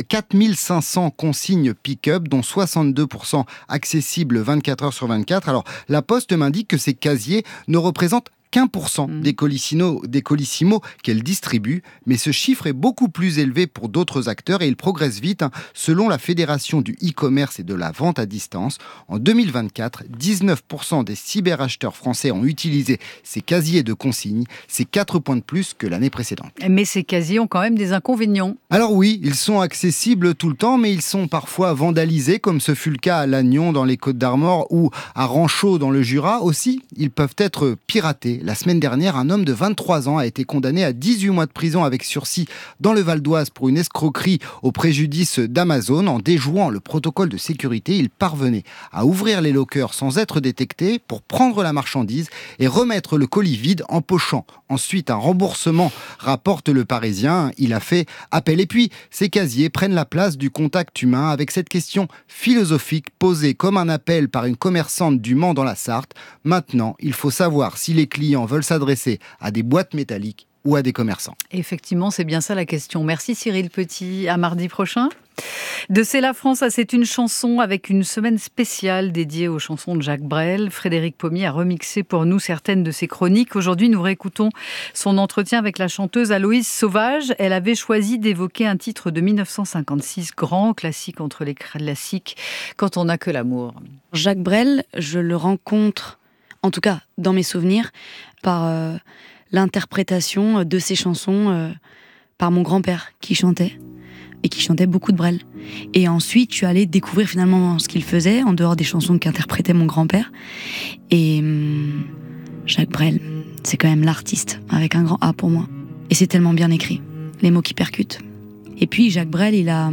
4500 consignes pick-up, dont 62% accessibles 24 heures sur 24. Alors, La Poste m'indique que ces casiers ne représentent qu'1% des Colissimo qu'elle distribue, mais ce chiffre est beaucoup plus élevé pour d'autres acteurs et il progresse vite. Selon la Fédération du e-commerce et de la vente à distance, en 2024, 19% des cyberacheteurs français ont utilisé ces casiers de consigne. C'est 4 points de plus que l'année précédente. Mais ces casiers ont quand même des inconvénients. Alors oui, ils sont accessibles tout le temps, mais ils sont parfois vandalisés, comme ce fut le cas à Lannion dans les Côtes-d'Armor ou à Ranchaud dans le Jura. Aussi, ils peuvent être piratés. La semaine dernière, un homme de 23 ans a été condamné à 18 mois de prison avec sursis dans le Val d'Oise pour une escroquerie au préjudice d'Amazon. En déjouant le protocole de sécurité, il parvenait à ouvrir les lockers sans être détecté pour prendre la marchandise et remettre le colis vide, empochant ensuite un remboursement, rapporte Le Parisien. Il a fait appel. Et puis, ces casiers prennent la place du contact humain avec cette question philosophique posée comme un appel par une commerçante du Mans dans la Sarthe. Maintenant, il faut savoir si les clients veulent s'adresser à des boîtes métalliques ou à des commerçants. Effectivement, c'est bien ça la question. Merci Cyril Petit. À mardi prochain. De C'est la France à C'est une chanson, avec une semaine spéciale dédiée aux chansons de Jacques Brel. Frédéric Pommier a remixé pour nous certaines de ses chroniques. Aujourd'hui, nous réécoutons son entretien avec la chanteuse Aloïse Sauvage. Elle avait choisi d'évoquer un titre de 1956, grand classique entre les classiques, Quand on n'a que l'amour. Jacques Brel, je le rencontre, en tout cas dans mes souvenirs, par l'interprétation de ses chansons par mon grand-père qui chantait. Et qui chantait beaucoup de Brel. Et ensuite, je suis allée découvrir finalement ce qu'il faisait, en dehors des chansons qu'interprétait mon grand-père. Et Jacques Brel, c'est quand même l'artiste, avec un grand A pour moi. Et c'est tellement bien écrit, les mots qui percutent. Et puis, Jacques Brel, il a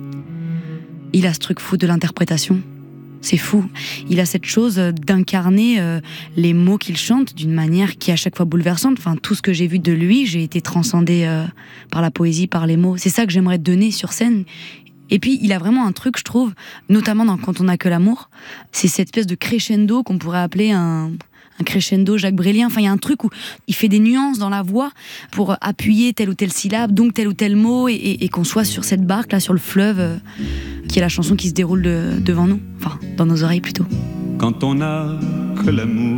ce truc fou de l'interprétation. C'est fou. Il a cette chose d'incarner les mots qu'il chante d'une manière qui est à chaque fois bouleversante. Enfin, tout ce que j'ai vu de lui, j'ai été transcendée par la poésie, par les mots. C'est ça que j'aimerais donner sur scène. Et puis, il a vraiment un truc, je trouve, notamment dans Quand on n'a que l'amour, c'est cette espèce de crescendo qu'on pourrait appeler un crescendo Jacques Brélien. Enfin, il y a un truc où il fait des nuances dans la voix pour appuyer telle ou telle syllabe, donc tel ou tel mot, et qu'on soit sur cette barque, là, sur le fleuve, qui est la chanson qui se déroule devant nous, enfin, dans nos oreilles plutôt. Quand on n'a que l'amour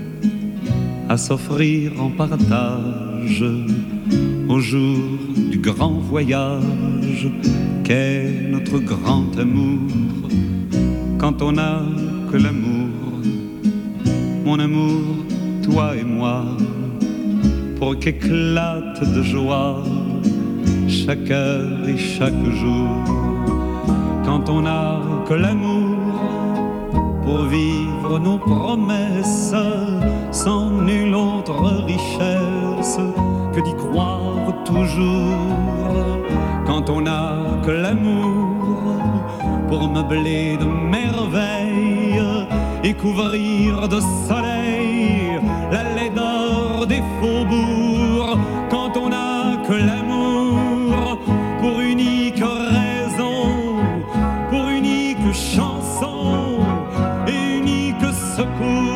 à s'offrir en partage au jour du grand voyage qu'est notre grand amour. Quand on n'a que l'amour, mon amour, toi et moi, pour qu'éclate de joie chaque heure et chaque jour. Quand on n'a que l'amour pour vivre nos promesses, sans nulle autre richesse que d'y croire toujours. Quand on n'a que l'amour pour meubler de merveilles et couvrir de soleil la laideur des faubourgs. Quand on n'a que l'amour pour unique raison, pour unique chanson et unique secours.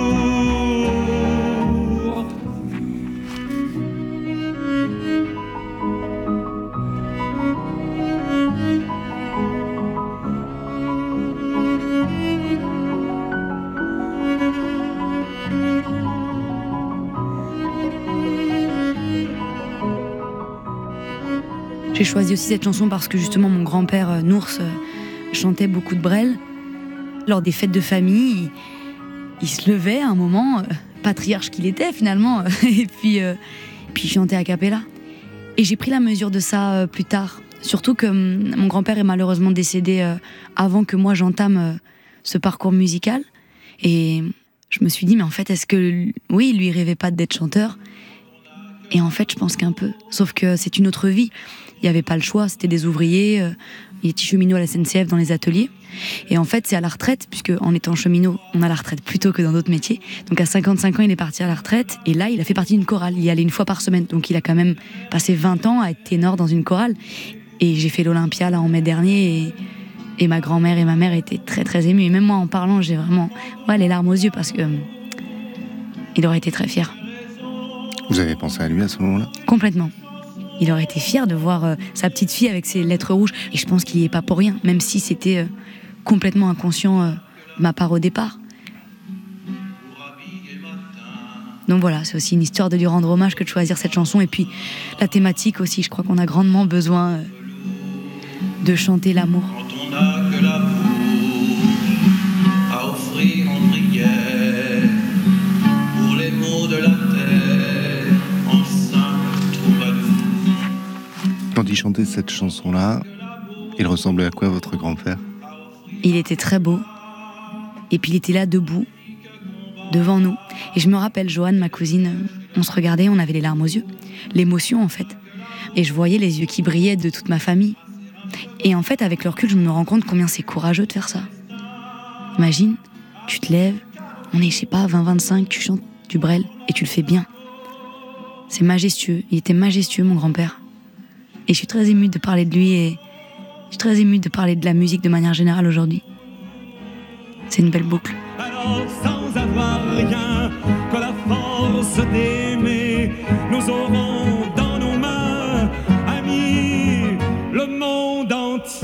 J'ai choisi aussi cette chanson parce que justement mon grand-père Nours chantait beaucoup de Brel. Lors des fêtes de famille, il se levait à un moment, patriarche qu'il était finalement, et puis il chantait a cappella. Et j'ai pris la mesure de ça plus tard. Surtout que mon grand-père est malheureusement décédé avant que moi j'entame ce parcours musical. Et je me suis dit, mais en fait, est-ce que, oui, lui, il rêvait pas d'être chanteur ? Et en fait, je pense qu'un peu. Sauf que c'est une autre vie. Il n'y avait pas le choix, c'était des ouvriers, il était cheminot à la SNCF dans les ateliers. Et en fait, c'est à la retraite, puisque en étant cheminot, on a la retraite plutôt que dans d'autres métiers. Donc à 55 ans, il est parti à la retraite. Et là, il a fait partie d'une chorale. Il y allait une fois par semaine. Donc il a quand même passé 20 ans à être ténor dans une chorale. Et j'ai fait l'Olympia là en mai dernier et ma grand-mère et ma mère étaient très très émues. Et même moi en parlant, j'ai vraiment les larmes aux yeux parce que il aurait été très fier. Vous avez pensé à lui à ce moment-là ? Complètement. Il aurait été fier de voir sa petite fille avec ses lettres rouges. Et je pense qu'il n'y est pas pour rien, même si c'était complètement inconscient de ma part au départ. Donc voilà, c'est aussi une histoire de lui rendre hommage que de choisir cette chanson. Et puis la thématique aussi, je crois qu'on a grandement besoin de chanter l'amour. Quand on n'a que l'amour à offrir en prière pour les maux de la terre en simple troubadour. Quand il chantait cette chanson-là, il ressemblait à quoi votre grand-père ? Il était très beau. Et puis il était là debout, devant nous. Et je me rappelle, Joanne, ma cousine, on se regardait, on avait les larmes aux yeux. L'émotion, en fait. Et je voyais les yeux qui brillaient de toute ma famille. Et en fait, avec le recul, je me rends compte combien c'est courageux de faire ça. Imagine, tu te lèves, on est, je sais pas, 20-25, tu chantes du Brel et tu le fais bien. C'est majestueux. Il était majestueux, mon grand-père. Et je suis très émue de parler de lui et je suis très émue de parler de la musique de manière générale aujourd'hui. C'est une belle boucle. Alors, sans avoir rien que la force d'aimer, nous aurons dans nos mains, amis, le monde entier.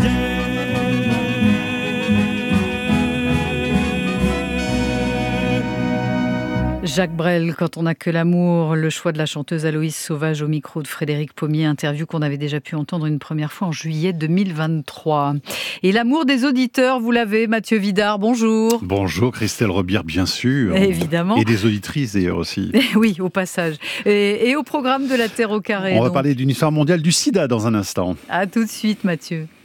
Jacques Brel, quand on n'a que l'amour, le choix de la chanteuse Aloïse Sauvage au micro de Frédéric Pommier, interview qu'on avait déjà pu entendre une première fois en juillet 2023. Et l'amour des auditeurs, vous l'avez, Mathieu Vidard, bonjour. Bonjour Christelle Robillard, bien sûr. Évidemment. Et des auditrices d'ailleurs aussi. Oui, au passage. Et au programme de la Terre au carré. On va parler d'une histoire mondiale du sida dans un instant. À tout de suite Mathieu.